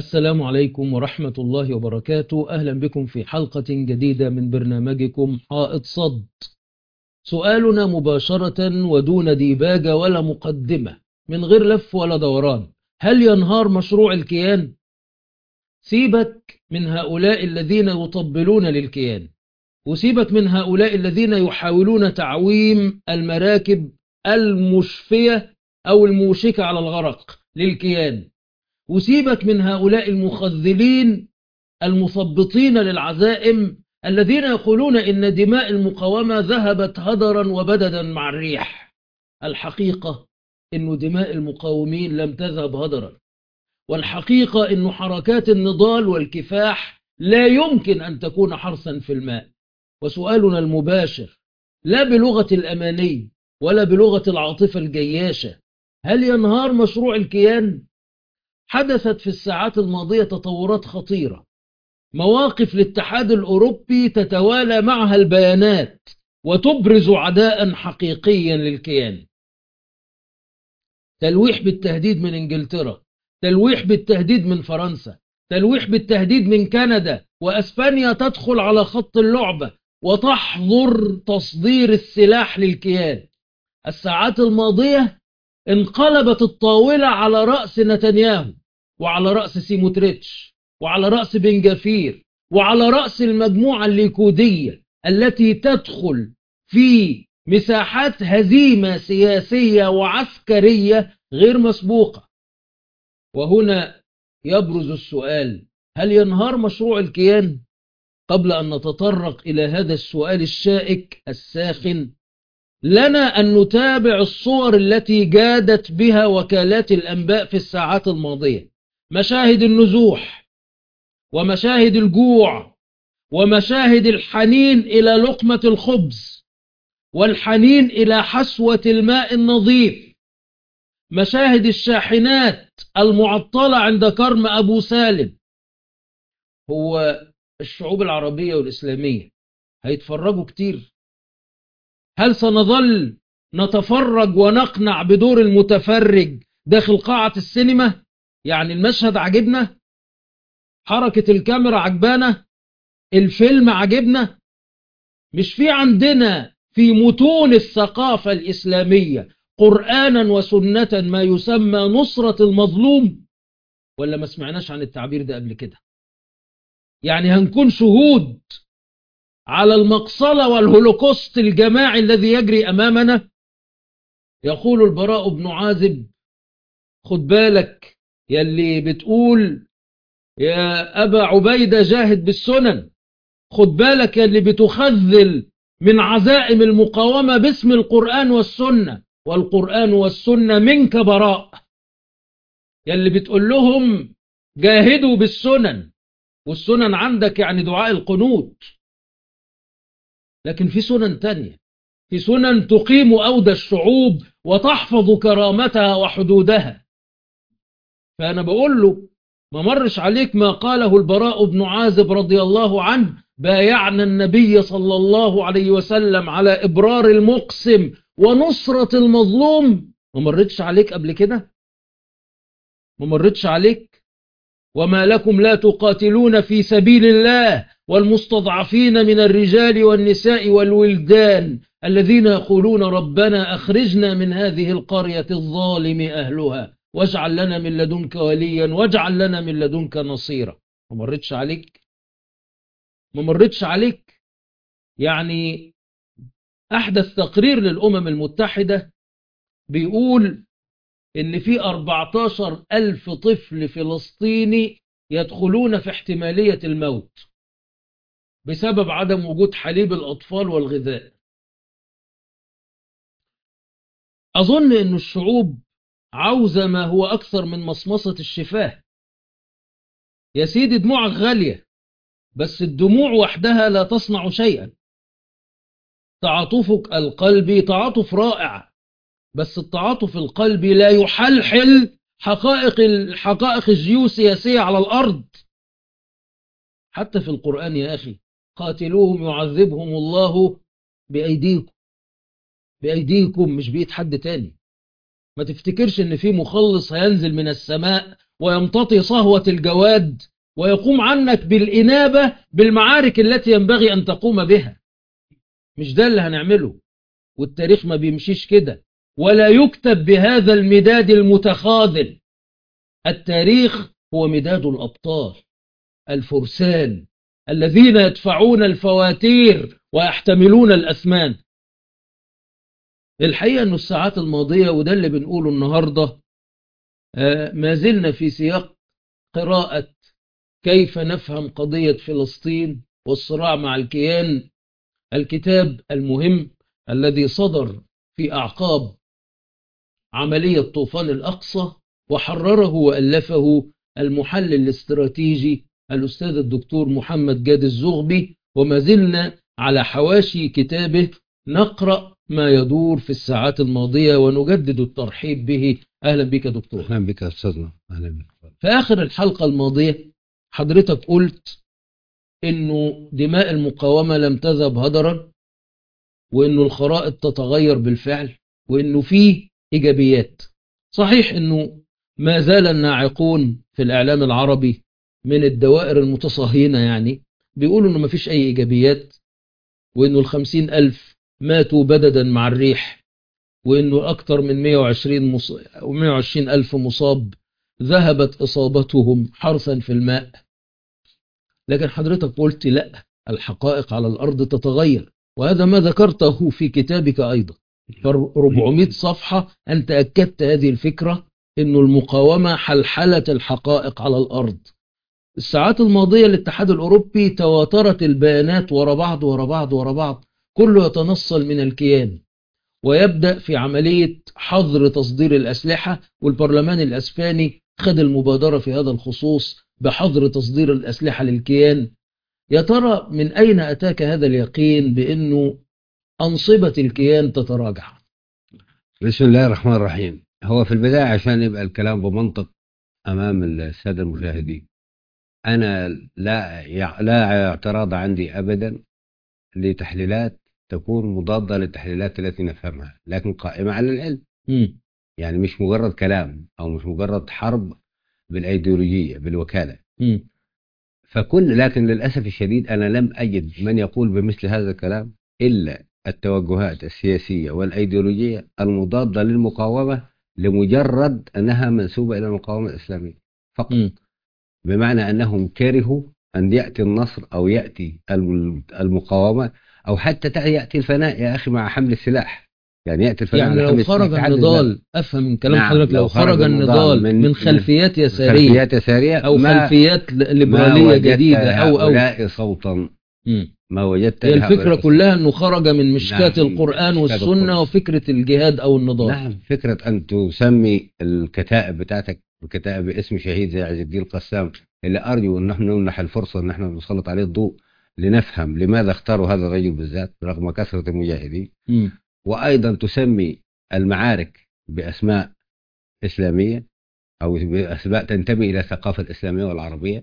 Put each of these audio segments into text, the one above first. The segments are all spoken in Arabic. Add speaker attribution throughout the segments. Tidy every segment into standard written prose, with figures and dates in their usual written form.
Speaker 1: السلام عليكم ورحمة الله وبركاته. أهلا بكم في حلقة جديدة من برنامجكم حائط صد. سؤالنا مباشرة ودون ديباجة ولا مقدمة، من غير لف ولا دوران: هل ينهار مشروع الكيان؟ سيبك من هؤلاء الذين يطبلون للكيان، وسيبك من هؤلاء الذين يحاولون تعويم المراكب المشفية أو الموشكة على الغرق للكيان، وسيبك من هؤلاء المخذلين المثبطين للعزائم الذين يقولون إن دماء المقاومة ذهبت هدرا وبددا مع الريح. الحقيقة إن دماء المقاومين لم تذهب هدرا، والحقيقة إن حركات النضال والكفاح لا يمكن أن تكون حرثا في الماء. وسؤالنا المباشر لا بلغة الأماني ولا بلغة العاطفة الجياشة: هل ينهار مشروع الكيان؟ حدثت في الساعات الماضية تطورات خطيرة، مواقف الاتحاد الأوروبي تتوالى معها البيانات وتبرز عداء حقيقيا للكيان. تلويح بالتهديد من إنجلترا، تلويح بالتهديد من فرنسا، تلويح بالتهديد من كندا، وأسبانيا تدخل على خط اللعبة وتحظر تصدير السلاح للكيان. الساعات الماضية انقلبت الطاولة على رأس نتنياهو، وعلى رأس سيموتريتش، وعلى رأس بن جافير، وعلى رأس المجموعة الليكودية التي تدخل في مساحات هزيمة سياسية وعسكرية غير مسبوقة. وهنا يبرز السؤال: هل ينهار مشروع الكيان؟ قبل أن نتطرق إلى هذا السؤال الشائك الساخن، لنا أن نتابع الصور التي جادت بها وكالات الأنباء في الساعات الماضية: مشاهد النزوح، ومشاهد الجوع، ومشاهد الحنين إلى لقمة الخبز، والحنين إلى حسوة الماء النظيف، مشاهد الشاحنات المعطلة عند كرم أبو سالم. هو الشعوب العربية والإسلامية هيتفرجوا كتير؟ هل سنظل نتفرج ونقنع بدور المتفرج داخل قاعة السينما؟ يعني المشهد عجبنا، حركة الكاميرا عجبانا، الفيلم عجبنا. مش في عندنا في متون الثقافة الإسلامية قرآنا وسنة ما يسمى نصرة المظلوم؟ ولا ما سمعناش عن التعبير ده قبل كده؟ يعني هنكون شهود على المقصلة والهولوكوست الجماعي الذي يجري أمامنا؟ يقول البراء بن عازب: خد بالك يلي بتقول يا أبا عبيدة جاهد بالسنن، خد بالك يلي بتخذل من عزائم المقاومة باسم القرآن والسنة، والقرآن والسنة منك براء. يلي بتقول لهم جاهدوا بالسنن، والسنن عندك يعني دعاء القنوت، لكن في سنن تانية، في سنن تقيم أودى الشعوب وتحفظ كرامتها وحدودها. فأنا بقول له: ما مرش عليك ما قاله البراء بن عازب رضي الله عنه: بايعنا النبي صلى الله عليه وسلم على إبرار المقسم ونصرة المظلوم؟ ما مرتش عليك قبل كده؟ ما مرتش عليك؟ وما لكم لا تقاتلون في سبيل الله والمستضعفين من الرجال والنساء والولدان الذين يقولون ربنا أخرجنا من هذه القرية الظالم أهلها واجعل لنا من لدنك وليا واجعل لنا من لدنك نصيرا؟ ما مرتش عليك؟ ما مرتش عليك؟ يعني أحدث تقرير للأمم المتحدة بيقول إن في 14,000 طفل فلسطيني يدخلون في احتمالية الموت بسبب عدم وجود حليب الأطفال والغذاء. أظن أن الشعوب عاوزة ما هو أكثر من مصمصة الشفاه. يا سيدي دموعك غالية، بس الدموع وحدها لا تصنع شيئا. تعاطفك القلبي تعاطف رائع، بس التعاطف القلبي لا يحلحل حقائق الجيوسياسية على الأرض. حتى في القرآن يا أخي: قاتلوهم يعذبهم الله بأيديكم. بأيديكم، مش بإيد حد تاني. ما تفتكرش ان في مخلص هينزل من السماء ويمتطي صهوة الجواد ويقوم عنك بالإنابة بالمعارك التي ينبغي أن تقوم بها. مش ده اللي هنعمله، والتاريخ ما بيمشيش كده، ولا يكتب بهذا المداد المتخاذل. التاريخ هو مداد الأبطال الفرسان الذين يدفعون الفواتير ويحتملون الأثمان. الحقيقة أن الساعات الماضية، وده اللي بنقوله النهاردة، ما زلنا في سياق قراءة كيف نفهم قضية فلسطين والصراع مع الكيان، الكتاب المهم الذي صدر في أعقاب عملية طوفان الأقصى وحرره وألفه المحلل الاستراتيجي الأستاذ الدكتور محمد جاد الزغبي، وما زلنا على حواشي كتابه نقرأ ما يدور في الساعات الماضية ونجدد الترحيب به. أهلا بك دكتور.
Speaker 2: أهلا بك أستاذنا. أهلا بك.
Speaker 1: في آخر الحلقة الماضية حضرتك قلت إنه دماء المقاومة لم تذهب هدرا، وإنه الخرائط تتغير بالفعل، وإنه فيه إيجابيات. صحيح إنه ما زال الناعقون في الإعلام العربي من الدوائر المتصهينة يعني بيقولوا إنه ما فيش أي إيجابيات، وإنه 50,000 ماتوا بددا مع الريح، وإنه أكثر من 120 ألف مصاب ذهبت إصابتهم حرثا في الماء. لكن حضرتك قلت لا، الحقائق على الأرض تتغير، وهذا ما ذكرته في كتابك أيضا. ف 400 صفحة أنت أكدت هذه الفكرة، إن المقاومة حلحلة الحقائق على الأرض. الساعات الماضية الاتحاد الأوروبي تواترت البيانات ورا بعض ورا بعض ورا بعض، كله يتنصل من الكيان، ويبدأ في عملية حظر تصدير الأسلحة، والبرلمان الأسباني خد المبادرة في هذا الخصوص بحظر تصدير الأسلحة للكيان. يا ترى من أين أتاك هذا اليقين بأنه أنصبة الكيان تتراجع؟
Speaker 2: بسم الله الرحمن الرحيم. هو في البداية عشان يبقى الكلام بمنطق أمام السادة المشاهدين، أنا لا اعتراض عندي أبدا لتحليلات تكون مضادة للتحليلات التي نفهمها، لكن قائمة على العلم. يعني مش مجرد كلام أو مش مجرد حرب بالأيديولوجية بالوكالة. لكن للأسف الشديد أنا لم أجد من يقول بمثل هذا الكلام إلا التوجهات السياسية والأيديولوجية المضادة للمقاومة لمجرد أنها منسوبة إلى المقاومة الإسلامية فقط. بمعنى أنهم كرهوا أن يأتي النصر أو يأتي المقاومة أو حتى يأتي الفناء يا أخي مع حمل السلاح. يعني يأتي الفناء
Speaker 1: يعني لو خرج النضال، أفهم من كلام حضرتك، لو خرج النضال من خلفيات يسارية أو خلفيات ليبرالية جديدة
Speaker 2: أو صوتا ما وجدت.
Speaker 1: هي الفكرة كلها أنه خرج من مشكاة القرآن والسنة وفكرة الجهاد أو النضال.
Speaker 2: نعم، فكرة أن تسمي الكتائب بتاعتك بكتائب باسم شهيد زي عز الدين القسام، اللي أرجو أن نحن نمنح الفرصة أن نحن نسلط عليه الضوء لنفهم لماذا اختاروا هذا الرجل بالذات رغم كثرة المجاهدين. وأيضا تسمي المعارك بأسماء إسلامية أو بأسماء تنتمي إلى الثقافة الإسلامية والعربية.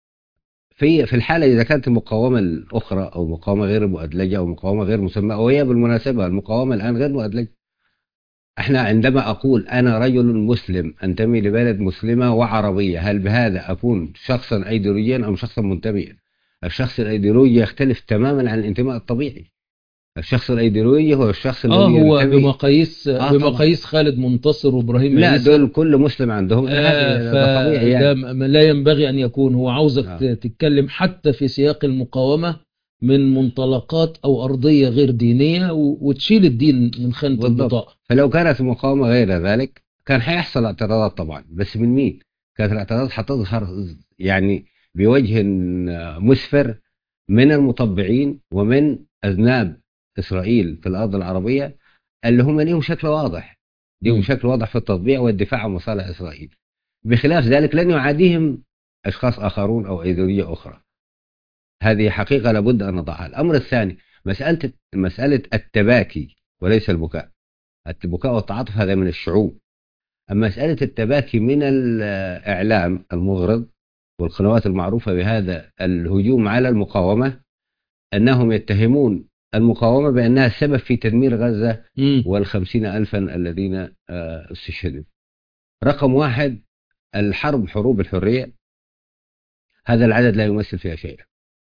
Speaker 2: في الحالة إذا كانت المقاومة الأخرى أو مقاومة غير مؤدلجة أو مقاومة غير مسمى، وهي بالمناسبة المقاومة الآن غير مؤدلجة. احنا عندما أقول أنا رجل مسلم أنتمي لبلد مسلمة وعربية، هل بهذا أكون شخصا أيديولوجيا أم شخصا منتميا؟ الشخص الأيديولوجي يختلف تماما عن الانتماء الطبيعي. الشخص الايديولوجي هو الشخص الذي
Speaker 1: هو بمقاييس خالد منتصر وابراهيم
Speaker 2: لا
Speaker 1: عيسى،
Speaker 2: دول كل مسلم عندهم ده طبيعي يعني.
Speaker 1: لا ينبغي ان يكون. هو عاوزك تتكلم حتى في سياق المقاومة من منطلقات او ارضية غير دينية وتشيل الدين من خانة البطاقة.
Speaker 2: فلو كانت المقاومة غير ذلك كان هيحصل اعتراضات طبعا، بس من مين؟ كانت الاعتراضات هتظهر يعني بوجه مسفر من المطبعين ومن اذناب إسرائيل في الأرض العربية، اللي هم ليهم شكل واضح، شكل واضح في التطبيع والدفاع عن مصالح إسرائيل. بخلاف ذلك لن يعاديهم أشخاص آخرون أو أيديولوجية أخرى. هذه حقيقة لابد أن نضعها. الأمر الثاني مسألة التباكي وليس البكاء. البكاء والتعاطف هذا من الشعوب، أما مسألة التباكي من الإعلام المغرض والقنوات المعروفة بهذا الهجوم على المقاومة، أنهم يتهمون المقاومة بأنها السبب في تدمير غزة وال50,000 الذين استشهدوا. رقم واحد، الحرب حروب الحرية هذا العدد لا يمثل فيها شيئا،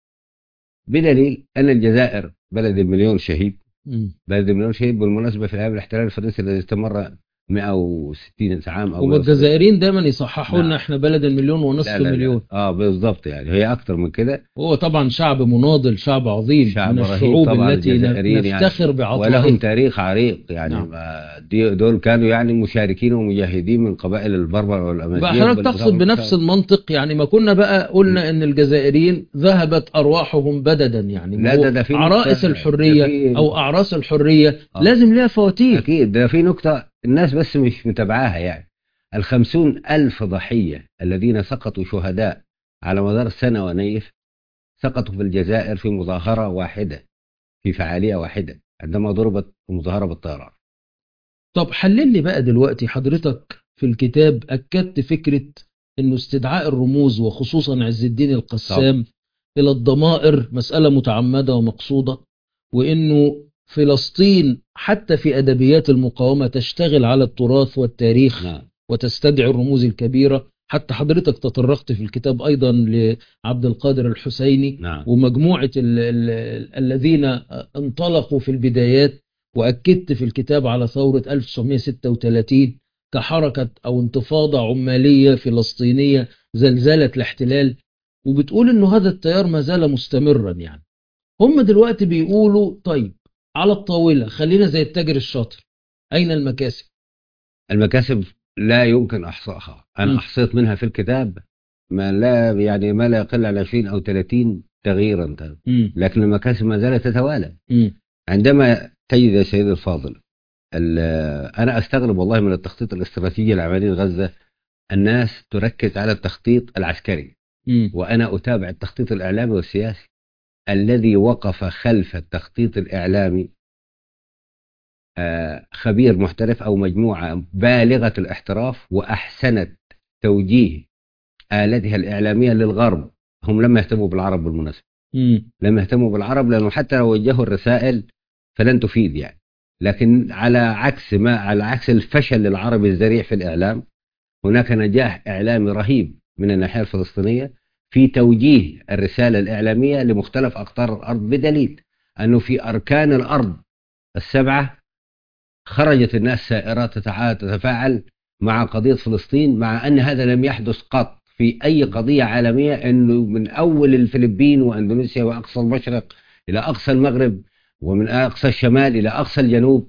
Speaker 2: بدليل أن الجزائر بلد المليون شهيد، بلد المليون شهيد بالمناسبة في أيام الاحتلال الفرنسي الذي استمر 160 عام أو
Speaker 1: هما
Speaker 2: 170.
Speaker 1: الجزائريين دايما يصححوا لنا
Speaker 2: نعم.
Speaker 1: احنا بلد المليون ونصف
Speaker 2: لا لا
Speaker 1: المليون.
Speaker 2: لا بالضبط، يعني هي أكثر من كده.
Speaker 1: هو طبعا شعب مناضل، شعب عظيم،
Speaker 2: شعب
Speaker 1: من
Speaker 2: رهيب
Speaker 1: الشعوب
Speaker 2: طبعا
Speaker 1: التي
Speaker 2: الجزائريين يعني،
Speaker 1: نفتخر
Speaker 2: ولهم
Speaker 1: بعطائها.
Speaker 2: تاريخ عريق يعني.
Speaker 1: نعم.
Speaker 2: دول كانوا يعني مشاركين ومجاهدين من قبائل البربر
Speaker 1: بقى
Speaker 2: والأمازيغ
Speaker 1: حضرتك تقصد بنفس المنطق يعني، ما كنا بقى قلنا ان الجزائريين ذهبت ارواحهم بددا يعني، ما
Speaker 2: لا
Speaker 1: هو
Speaker 2: ده في نقطة،
Speaker 1: عرائس
Speaker 2: ده
Speaker 1: الحرية
Speaker 2: في
Speaker 1: او اعراس الحرية
Speaker 2: آه
Speaker 1: لازم ليها فواتير.
Speaker 2: أكيد ده في نقطة الناس بس مش متابعاها يعني. 50,000 ضحية الذين سقطوا شهداء على مدار سنة ونيف سقطوا في الجزائر في مظاهرة واحدة، في فعالية واحدة عندما ضربت مظاهرة بالطيران.
Speaker 1: طب حلل لي بقى دلوقتي، حضرتك في الكتاب أكدت فكرة إنه استدعاء الرموز وخصوصا عز الدين
Speaker 2: طب
Speaker 1: القسام إلى الضمائر مسألة متعمدة ومقصودة، وإنه فلسطين حتى في أدبيات المقاومة تشتغل على التراث والتاريخ
Speaker 2: نعم
Speaker 1: وتستدعي الرموز الكبيرة. حتى حضرتك تطرقت في الكتاب أيضا لعبد القادر الحسيني
Speaker 2: نعم
Speaker 1: ومجموعة الذين انطلقوا في البدايات، وأكدت في الكتاب على ثورة 1936 كحركة أو انتفاضة عمالية فلسطينية زلزلت الاحتلال، وبتقول إنه هذا التيار ما زال مستمرا يعني. هم دلوقتي بيقولوا طيب على الطاولة خلينا زي التاجر الشاطر، أين المكاسب؟
Speaker 2: المكاسب لا يمكن إحصائها، أنا
Speaker 1: م-
Speaker 2: أحصيت منها في الكتاب ما لا يقل عن 20 أو 30 تغييرا،
Speaker 1: م-
Speaker 2: لكن المكاسب ما زالت تتوالى.
Speaker 1: م-
Speaker 2: عندما تجد يا سيدي الفاضل أنا أستغرب والله من التخطيط الاستراتيجي لعملية غزة. الناس تركز على التخطيط العسكري،
Speaker 1: م-
Speaker 2: وأنا أتابع التخطيط الإعلامي والسياسي. الذي وقف خلف التخطيط الإعلامي خبير محترف أو مجموعة بالغة الاحتراف وأحسنت توجيه آلتها الإعلامية للغرب. هم لم يهتموا بالعرب بالمناسبة،
Speaker 1: م-
Speaker 2: لم يهتموا بالعرب، لأنه حتى لو وجهوا الرسائل فلن تفيد يعني. لكن على عكس الفشل العربي الذريع في الإعلام، هناك نجاح إعلامي رهيب من الناحية الفلسطينية في توجيه الرسالة الإعلامية لمختلف أقطار الأرض، بدليل أنه في أركان الأرض السبعة خرجت الناس سائرات تتفاعل مع قضية فلسطين، مع أن هذا لم يحدث قط في أي قضية عالمية. أنه من أول الفلبين وأندونيسيا وأقصى المشرق إلى أقصى المغرب، ومن أقصى الشمال إلى أقصى الجنوب،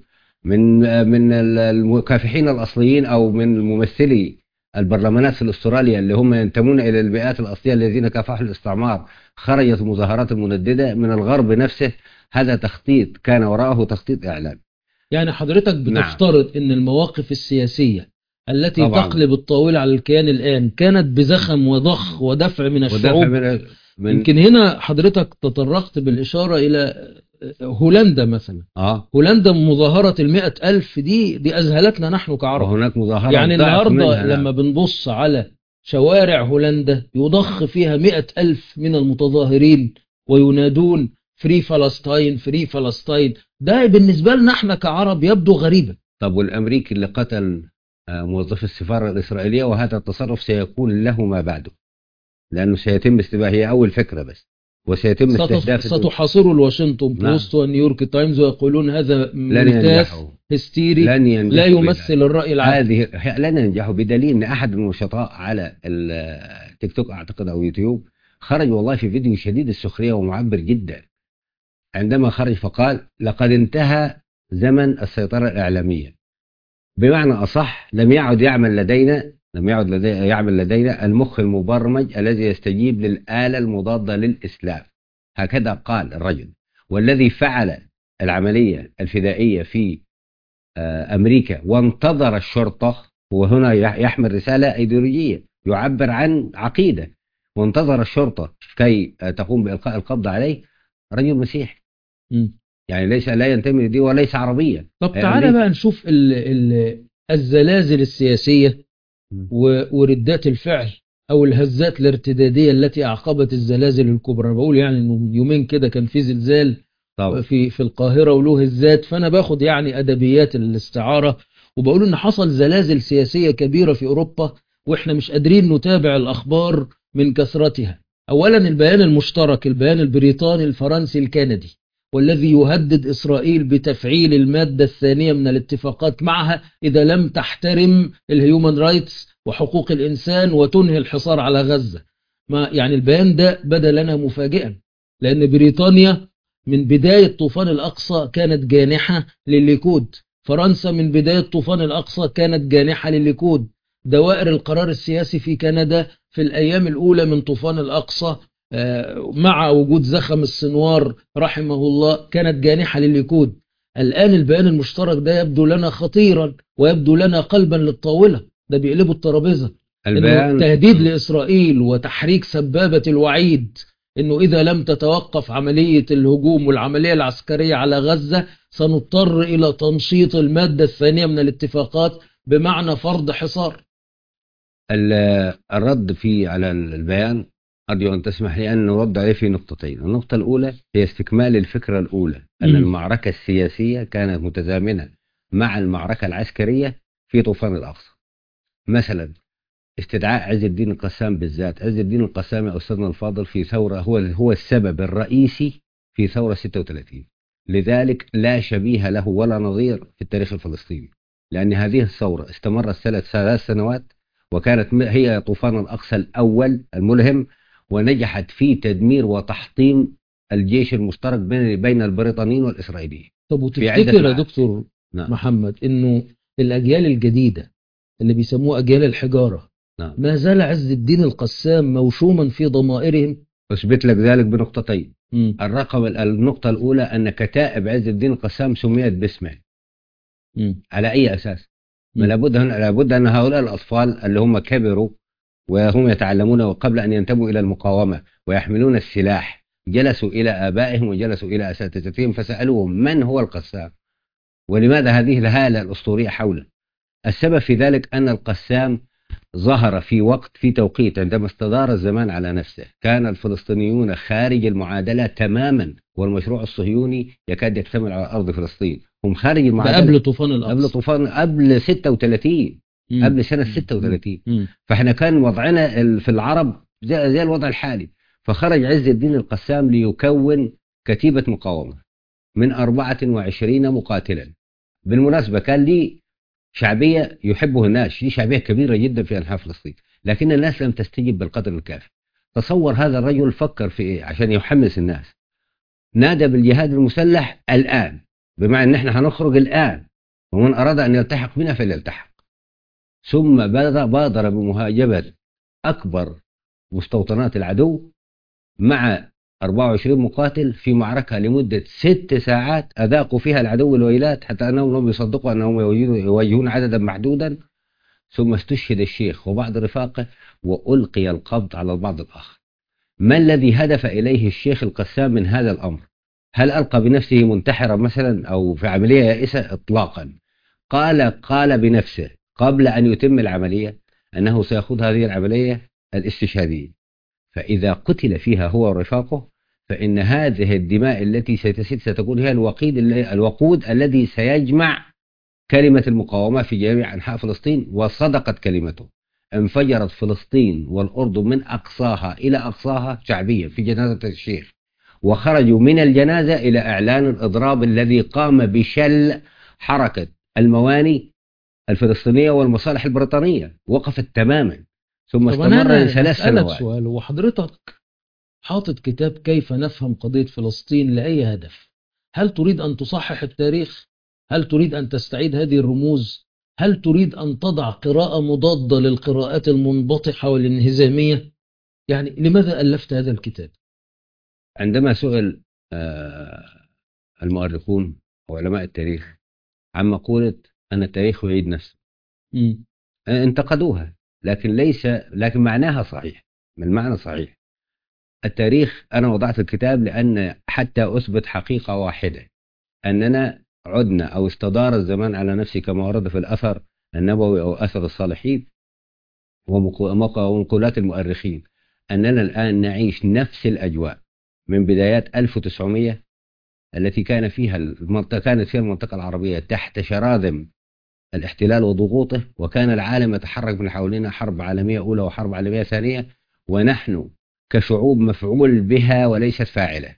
Speaker 2: من المكافحين الأصليين أو من ممثلي البرلمانات في أستراليا اللي هم ينتمون إلى البيئات الأصلية الذين كافحوا الاستعمار، خرجت مظاهرات منددة من الغرب نفسه. هذا تخطيط كان وراءه تخطيط إعلامي.
Speaker 1: يعني حضرتك
Speaker 2: نعم
Speaker 1: بتفترض ان المواقف السياسية التي
Speaker 2: طبعا.
Speaker 1: تقلب الطاولة على الكيان الآن كانت بزخم وضخ ودفع من
Speaker 2: ودافع
Speaker 1: الشعوب.
Speaker 2: من
Speaker 1: يمكن هنا حضرتك تطرقت بالإشارة إلى هولندا مثلا.
Speaker 2: اه
Speaker 1: هولندا مظاهرة 100,000 دي أذهلتنا نحن كعرب.
Speaker 2: وهناك مظاهرة
Speaker 1: يعني
Speaker 2: ضعف
Speaker 1: النهاردة
Speaker 2: منها.
Speaker 1: لما
Speaker 2: نعم
Speaker 1: بنبص على شوارع هولندا يضخ فيها 100,000 من المتظاهرين وينادون فري فلسطين فري فلسطين. ده بالنسبة لنا احنا كعرب يبدو غريبا.
Speaker 2: طب والأمريكي اللي قتل موظف السفارة الإسرائيلية، وهذا التصرف سيكون له ما بعده، لأنه سيتم استباحه، هي أول فكرة بس، وسيتم استهداف
Speaker 1: ستحاصر الواشنطن
Speaker 2: نعم
Speaker 1: بوست ونيويورك تايمز ويقولون هذا
Speaker 2: لن
Speaker 1: ملتاس
Speaker 2: ينجحوا،
Speaker 1: هستيري
Speaker 2: لن
Speaker 1: لا
Speaker 2: ينجحوا
Speaker 1: يمثل الرأي العام.
Speaker 2: لن ينجحوا، بدليل أن أحد النشطاء على التيك توك أعتقد أو يوتيوب خرج والله في فيديو شديد السخرية ومعبر جدا، عندما خرج فقال لقد انتهى زمن السيطرة الإعلامية. بمعنى أصح لم يعد لدينا المخ المبرمج الذي يستجيب للآلة المضادة للإسلام. هكذا قال الرجل. والذي فعل العملية الفدائية في أمريكا وانتظر الشرطة، وهنا يحمل رسالة أيديولوجية يعبر عن عقيدة، وانتظر الشرطة كي تقوم بإلقاء القبض عليه، رجل مسيحي
Speaker 1: م.
Speaker 2: يعني لا ينتمي لدي وليس عربيا.
Speaker 1: طب تعالى
Speaker 2: أمريكا
Speaker 1: بقى نشوف الزلازل السياسية وردات الفعل أو الهزات الارتدادية التي أعقبت الزلازل الكبرى. بقول يعني إنه يومين كده كان في زلزال
Speaker 2: طبعا
Speaker 1: في القاهرة وله هزات، فأنا باخد يعني أدبيات الاستعارة وبقول إن حصل زلازل سياسية كبيرة في أوروبا وإحنا مش قادرين نتابع الأخبار من كثرتها. أولا البيان المشترك، البيان البريطاني الفرنسي الكندي، والذي يهدد إسرائيل بتفعيل المادة الثانية من الاتفاقات معها إذا لم تحترم الهيومن رايتس وحقوق الإنسان وتنهي الحصار على غزة. ما يعني البيان ده بدا لنا مفاجئا، لأن بريطانيا من بداية طوفان الأقصى كانت جانحة للليكود، فرنسا من بداية طوفان الأقصى كانت جانحة للليكود، دوائر القرار السياسي في كندا في الأيام الأولى من طوفان الأقصى مع وجود زخم السنوار رحمه الله كانت جانحة للليكود. الآن البيان المشترك ده يبدو لنا خطيرا ويبدو لنا قلبا للطاولة، ده بيقلبوا الترابيزة. إنه تهديد لإسرائيل وتحريك سبابة الوعيد إنه إذا لم تتوقف عملية الهجوم والعملية العسكرية على غزة سنضطر إلى تنشيط المادة الثانية من الاتفاقات بمعنى فرض حصار.
Speaker 2: الرد فيه على البيان أرجو أن تسمح لي أن نرد عليه في نقطتين. النقطة الأولى هي استكمال الفكرة الأولى، أن المعركة السياسية كانت متزامنة مع المعركة العسكرية في طوفان الأقصى. مثلا استدعاء عز الدين القسام بالذات، عز الدين القسام يا أستاذنا الفاضل في ثورة هو السبب الرئيسي في ثورة 36، لذلك لا شبيه له ولا نظير في التاريخ الفلسطيني، لأن هذه الثورة استمرت 3 سنوات وكانت هي طوفان الأقصى الأول الملهم، ونجحت في تدمير وتحطيم الجيش المشترك بين البريطانيين والإسرائيليين.
Speaker 1: طب وتفتكر يا دكتور محمد إنه الأجيال الجديدة اللي بيسموه أجيال الحجارة ما زال عز الدين القسام موشوما في ضمائرهم؟
Speaker 2: أثبت لك ذلك بنقطتين. النقطة الأولى أن كتائب عز الدين القسام سميت باسمه. على أي أساس؟ لابد أن هؤلاء الأطفال اللي هم كبروا وهم يتعلمون وقبل أن ينتموا إلى المقاومة ويحملون السلاح جلسوا إلى آبائهم وجلسوا إلى أساتذتهم فسألوهم من هو القسام ولماذا هذه الهالة الأسطورية حوله. السبب في ذلك أن القسام ظهر في توقيت عندما استدار الزمان على نفسه، كان الفلسطينيون خارج المعادلة تماما، والمشروع الصهيوني يكاد يكتمل على أرض فلسطين. هم خارج المعادلة
Speaker 1: قبل طوفان الأقصى،
Speaker 2: قبل 36، قبل سنة 36. فاحنا كان وضعنا في العرب زي الوضع الحالي. فخرج عز الدين القسام ليكون كتيبة مقاومة من 24 مقاتلا. بالمناسبة كان لي شعبية يحبه الناس، ليه شعبية كبيرة جدا في أنحاء فلسطين، لكن الناس لم تستجب بالقدر الكافي. تصور هذا الرجل فكر في إيه عشان يحمس الناس؟ نادى بالجهاد المسلح الآن، بمعنى أن احنا هنخرج الآن ومن أراد أن يلتحق بنا فليلتحق. ثم بادر بمهاجمة أكبر مستوطنات العدو مع 24 مقاتل في معركة لمدة 6 ساعات أذاقوا فيها العدو الويلات حتى أنهم لم يصدقوا أنهم يواجهون عددا محدودا. ثم استشهد الشيخ وبعض رفاقه وألقي القبض على البعض الآخر. ما الذي هدف إليه الشيخ القسام من هذا الأمر؟ هل ألقى بنفسه منتحرا مثلا أو في عملية يائسة؟ إطلاقا. قال بنفسه قبل أن يتم العملية أنه سيأخذ هذه العملية الاستشهادية، فإذا قتل فيها هو ورفاقه فإن هذه الدماء التي ستسيل ستكون هي الوقود الذي سيجمع كلمة المقاومة في جميع أنحاء فلسطين. وصدقت كلمته، انفجرت فلسطين والأردن من أقصاها إلى أقصاها شعبيا في جنازة الشيخ، وخرجوا من الجنازة إلى إعلان الإضراب الذي قام بشل حركة المواني الفلسطينية والمصالح البريطانية، وقفت تماما. ثم استمر ل3 سنوات.
Speaker 1: سؤال، وحضرتك حاطط كتاب كيف نفهم قضية فلسطين لأي هدف؟ هل تريد أن تصحح التاريخ؟ هل تريد أن تستعيد هذه الرموز؟ هل تريد أن تضع قراءة مضادة للقراءات المنبطحة والانهزامية؟ يعني لماذا ألفت هذا الكتاب؟
Speaker 2: عندما سئل المؤرخون وعلماء التاريخ عن مقولة أن التاريخ يعيد نفسه انتقدوها، لكن معناها صحيح، من معنى صحيح. التاريخ أنا وضعت الكتاب لأن حتى أثبت حقيقة واحدة، أننا عدنا أو استدار الزمان على نفسه كما ورد في الأثر النبوي أو أثر الصالحين ومقولات المؤرخين، أننا الآن نعيش نفس الأجواء من بدايات 1900 التي كانت فيها المنطقة العربية تحت شراذم الاحتلال وضغوطه، وكان العالم يتحرك من حولنا حرب عالمية أولى وحرب عالمية ثانية، ونحن كشعوب مفعول بها وليست فاعلة.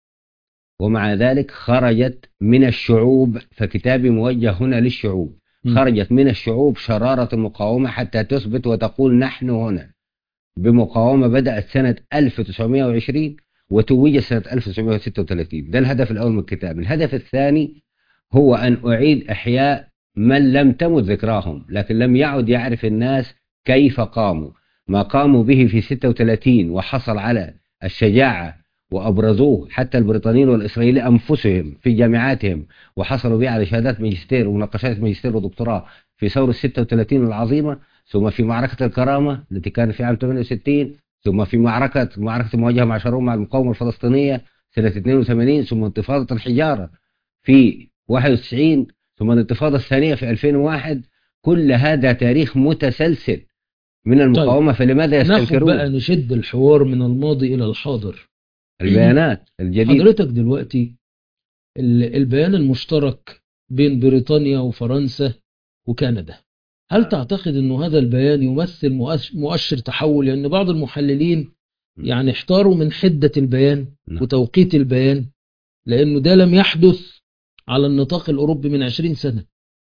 Speaker 2: ومع ذلك خرجت من الشعوب، فكتابي موجه هنا للشعوب، خرجت من الشعوب شرارة المقاومة حتى تثبت وتقول نحن هنا بمقاومة بدأت سنة 1920 وتوجت سنة 1936. ده الهدف الأول من الكتاب. الهدف الثاني هو أن أعيد إحياء من لم تمت ذكراهم، لكن لم يعد يعرف الناس كيف قاموا، ما قاموا به في 36 وحصل على الشجاعة وأبرزوه حتى البريطانيين والإسرائيليين أنفسهم في جامعاتهم، وحصلوا به على شهادات ماجستير ومناقشات ماجستير ودكتوراه في ثورة 36 العظيمة، ثم في معركة الكرامة التي كانت في عام 68، ثم في معركة المواجهة مع شارون مع المقاومة الفلسطينية سنة 82، ثم انتفاضة الحجارة في 91، ثم الانتفاضة الثانية في 2001. كل هذا تاريخ متسلسل من المقاومة.
Speaker 1: طيب،
Speaker 2: فلماذا
Speaker 1: ناخد بقى
Speaker 2: يستنكرون
Speaker 1: نشد الحوار من الماضي إلى الحاضر.
Speaker 2: البيانات الجديدة؟
Speaker 1: حضرتك دلوقتي البيان المشترك بين بريطانيا وفرنسا وكندا، هل تعتقد أنه هذا البيان يمثل مؤشر تحول؟ لأن بعض المحللين يعني احتاروا من حدة البيان وتوقيت البيان، لأنه ده لم يحدث على النطاق الأوروبي من 20 سنة.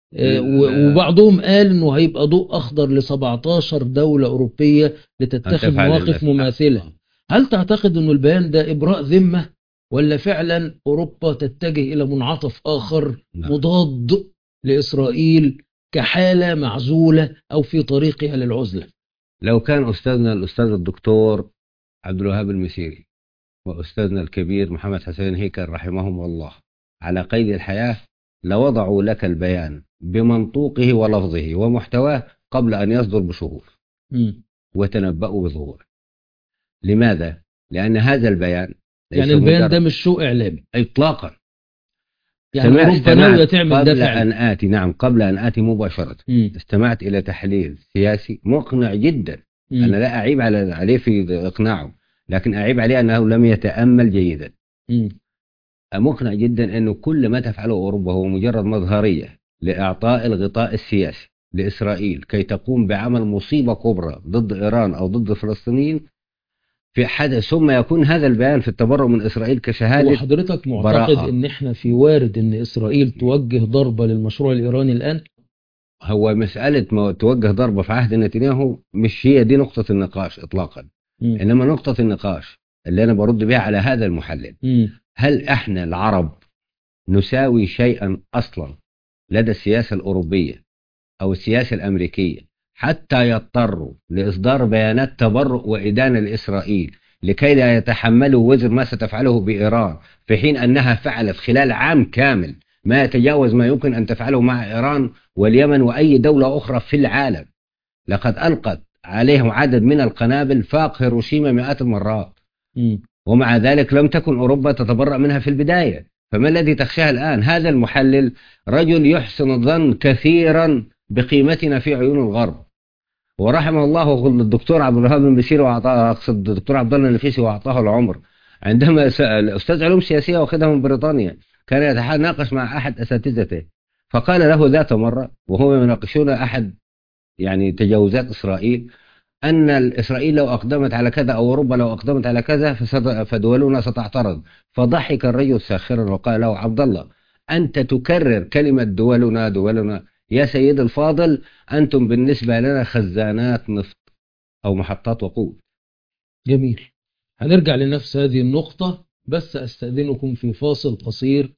Speaker 1: وبعضهم قال أنه هيبقى ضوء أخضر ل 17 دولة أوروبية لتتخذ مواقف مماثلة. هل تعتقد أنه البيان ده إبراء ذمة، ولا فعلا أوروبا تتجه إلى منعطف آخر مضاد لإسرائيل كحالة معزولة أو في طريقها للعزلة؟
Speaker 2: لو كان أستاذنا الأستاذ الدكتور عبد الوهاب المسيري وأستاذنا الكبير محمد حسين هيكل رحمهم الله على قيد الحياة لوضعوا لك البيان بمنطوقه ولفظه ومحتواه قبل أن يصدر بشهور وتنبأوا بظهوره. لماذا؟ لأن هذا البيان
Speaker 1: يعني البيان ده مش شو إعلامي
Speaker 2: إطلاقا.
Speaker 1: يعني أوروبا ناوية تعمل ده فعلا.
Speaker 2: قبل أن آتي مباشرة استمعت إلى تحليل سياسي مقنع جدا. أنا لا أعيب عليه في إقناعه، لكن أعيب عليه أنه لم يتأمل جيدا. مقنع جدا أنه كل ما تفعله أوروبا هو مجرد مظهرية لإعطاء الغطاء السياسي لإسرائيل كي تقوم بعمل مصيبة كبرى ضد إيران أو ضد الفلسطينيين في حدث، ثم يكون هذا البيان في التبرؤ من إسرائيل كشهادة.
Speaker 1: وحضرتك معتقد أن إحنا في وارد أن إسرائيل توجه ضربة للمشروع الإيراني الآن؟
Speaker 2: هو مسألة ما توجه ضربة في عهد نتنياهو مش هي دي نقطة النقاش إطلاقا. إنما نقطة النقاش اللي أنا برد بها على هذا المحلل، هل إحنا العرب نساوي شيئا أصلا لدى السياسة الأوروبية أو السياسة الأمريكية حتى يضطروا لإصدار بيانات تبرؤ وإدانة لإسرائيل لكي لا يتحملوا وزر ما ستفعله بإيران، في حين أنها فعلت خلال عام كامل ما يتجاوز ما يمكن أن تفعله مع إيران واليمن وأي دولة أخرى في العالم؟ لقد ألقت عليهم عدد من القنابل فاق هيروشيما مئات المرات، ومع ذلك لم تكن أوروبا تتبرأ منها في البداية. فما الذي تخشاه الآن؟ هذا المحلل رجل يحسن الظن كثيرا بقيمتنا في عيون الغرب، ورحمه الله الدكتور عبد الوهاب المسيري وأعطاه، أقصد الدكتور عبد الله النفيسي وأعطاه العمر، عندما الأستاذ علوم سياسية واخدها من بريطانيا كان يتناقش مع أحد أساتذته، فقال له ذات مرة وهو يناقشون أحد يعني تجاوزات إسرائيل أن إسرائيل لو أقدمت على كذا أو أوروبا لو أقدمت على كذا فدولنا ستعترض، فضحك الرجل ساخرا وقال له: عبد الله، أنت تكرر كلمة دولنا دولنا، يا سيد الفاضل أنتم بالنسبة لنا خزانات نفط أو محطات وقود.
Speaker 1: جميل، هنرجع لنفس هذه النقطة، بس أستأذنكم في فاصل قصير.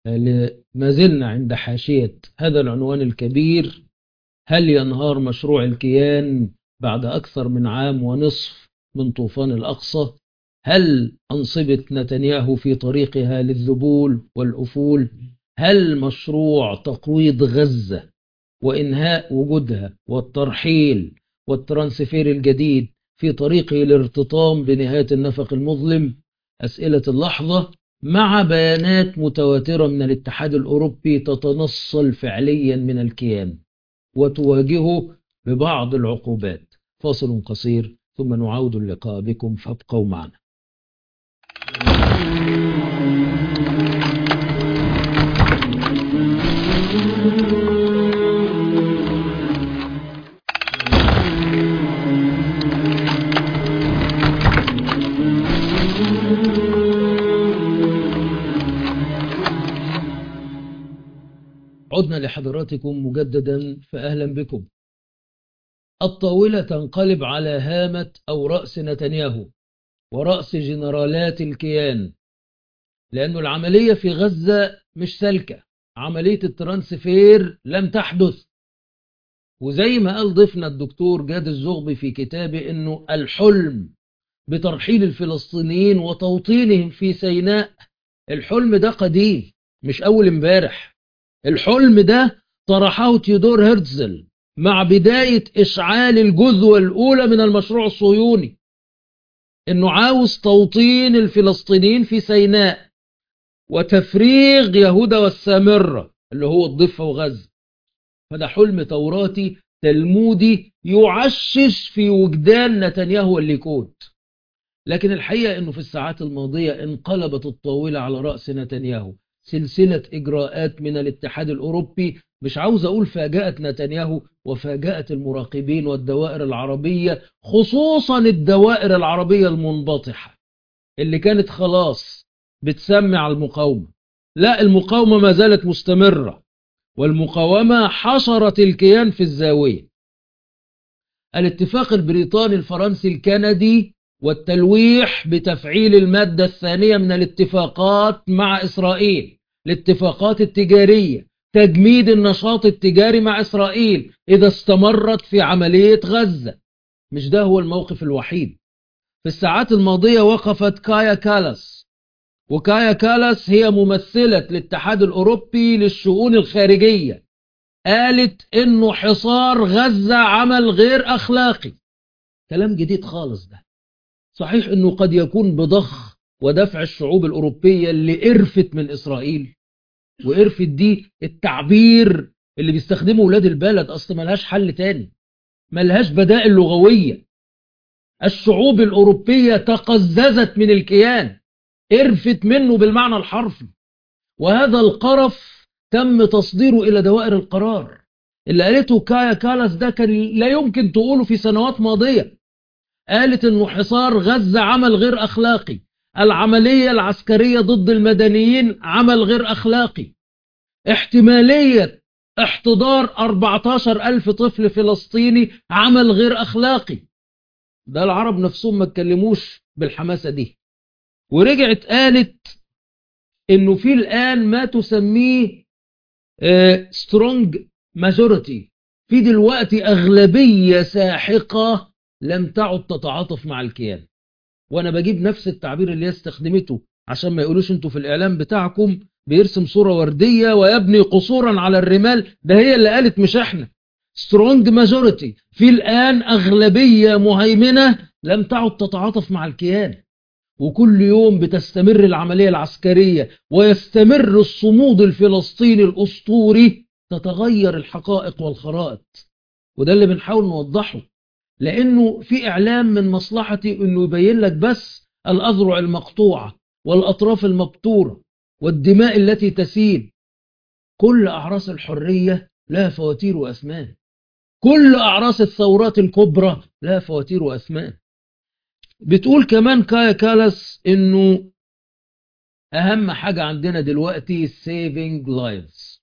Speaker 1: ما زلنا عند حاشية هذا العنوان الكبير: هل ينهار مشروع الكيان بعد أكثر من عام ونصف من طوفان الأقصى؟ هل أنصبة نتنياهو في طريقها للذبول والأفول؟ هل مشروع تقويض غزة وإنهاء وجودها والترحيل والترانسفير الجديد في طريقه للارتطام بنهاية النفق المظلم؟ أسئلة اللحظة مع بيانات متواترة من الاتحاد الأوروبي تتنصل فعليا من الكيان وتواجهه ببعض العقوبات. فاصل قصير ثم نعود اللقاء بكم، فابقوا معنا. عدنا لحضراتكم مجددا فأهلا بكم. الطاولة تنقلب على هامة أو رأس نتنياهو ورأس جنرالات الكيان، لأنه العملية في غزة مش سالكة، عملية الترانسفير لم تحدث. وزي ما قال ضيفنا الدكتور جاد الزغبي في كتابه إنه الحلم بترحيل الفلسطينيين وتوطينهم في سيناء، الحلم ده قديم مش أول امبارح. الحلم ده طرحه تيودور هرتزل مع بداية إشعال الجذوة الأولى من المشروع الصهيوني، إنه عاوز توطين الفلسطينيين في سيناء وتفريغ يهوذا والسامرة اللي هو الضفة وغزة. فده حلم توراتي تلمودي يعشش في وجدان نتنياهو والليكود. لكن الحقيقة أنه في الساعات الماضية انقلبت الطاولة على رأس نتنياهو. سلسلة إجراءات من الاتحاد الأوروبي، مش عاوز أقول فاجأت نتنياهو وفاجأت المراقبين والدوائر العربية، خصوصا الدوائر العربية المنبطحة اللي كانت خلاص بتسمع المقاومة. لا، المقاومة ما زالت مستمرة، والمقاومة حشرت الكيان في الزاوية. الاتفاق البريطاني الفرنسي الكندي والتلويح بتفعيل المادة الثانية من الاتفاقات مع إسرائيل، الاتفاقات التجارية، تجميد النشاط التجاري مع إسرائيل إذا استمرت في عملية غزة. مش ده هو الموقف الوحيد. في الساعات الماضية وقفت كايا كالاس، وكايا كالاس هي ممثلة الاتحاد الأوروبي للشؤون الخارجية. قالت إنه حصار غزة عمل غير أخلاقي. كلام جديد خالص ده. صحيح انه قد يكون بضخ ودفع الشعوب الأوروبية اللي قرفت من إسرائيل، وقرفت دي التعبير اللي بيستخدمه ولاد البلد، أصلا ملهاش حل تاني، ملهاش بدائل لغوية. الشعوب الأوروبية تقززت من الكيان، قرفت منه بالمعنى الحرفي. وهذا القرف تم تصديره إلى دوائر القرار. اللي قالته كايا كالاس ده كان لا يمكن تقوله في سنوات ماضية. قالت انه حصار غزة عمل غير اخلاقي، العملية العسكرية ضد المدنيين عمل غير اخلاقي، احتمالية احتضار 14,000 طفل فلسطيني عمل غير اخلاقي. ده العرب نفسهم ما اتكلموش بالحماسة دي. ورجعت قالت انه في الان ما تسميه سترونج ماجوريتي، في دلوقتي اغلبية ساحقة لم تعد تتعاطف مع الكيان. وانا بجيب نفس التعبير اللي هي استخدمته عشان ما يقولوش انتوا في الاعلام بتاعكم بيرسم صورة وردية ويبني قصورا على الرمال. ده هي اللي قالت مش احنا. سترونج ماجوريتي، في الان اغلبية مهيمنة لم تعد تتعاطف مع الكيان. وكل يوم بتستمر العملية العسكرية ويستمر الصمود الفلسطيني الاسطوري، تتغير الحقائق والخرائط. وده اللي بنحاول نوضحه، لأنه في إعلام من مصلحتي أنه يبين لك بس الأذرع المقطوعة والأطراف المبتورة والدماء التي تسيل. كل أعراس الحرية لها فواتير وأثمان، كل أعراس الثورات الكبرى لها فواتير وأثمان. بتقول كمان كايا كالاس أنه أهم حاجة عندنا دلوقتي saving lives،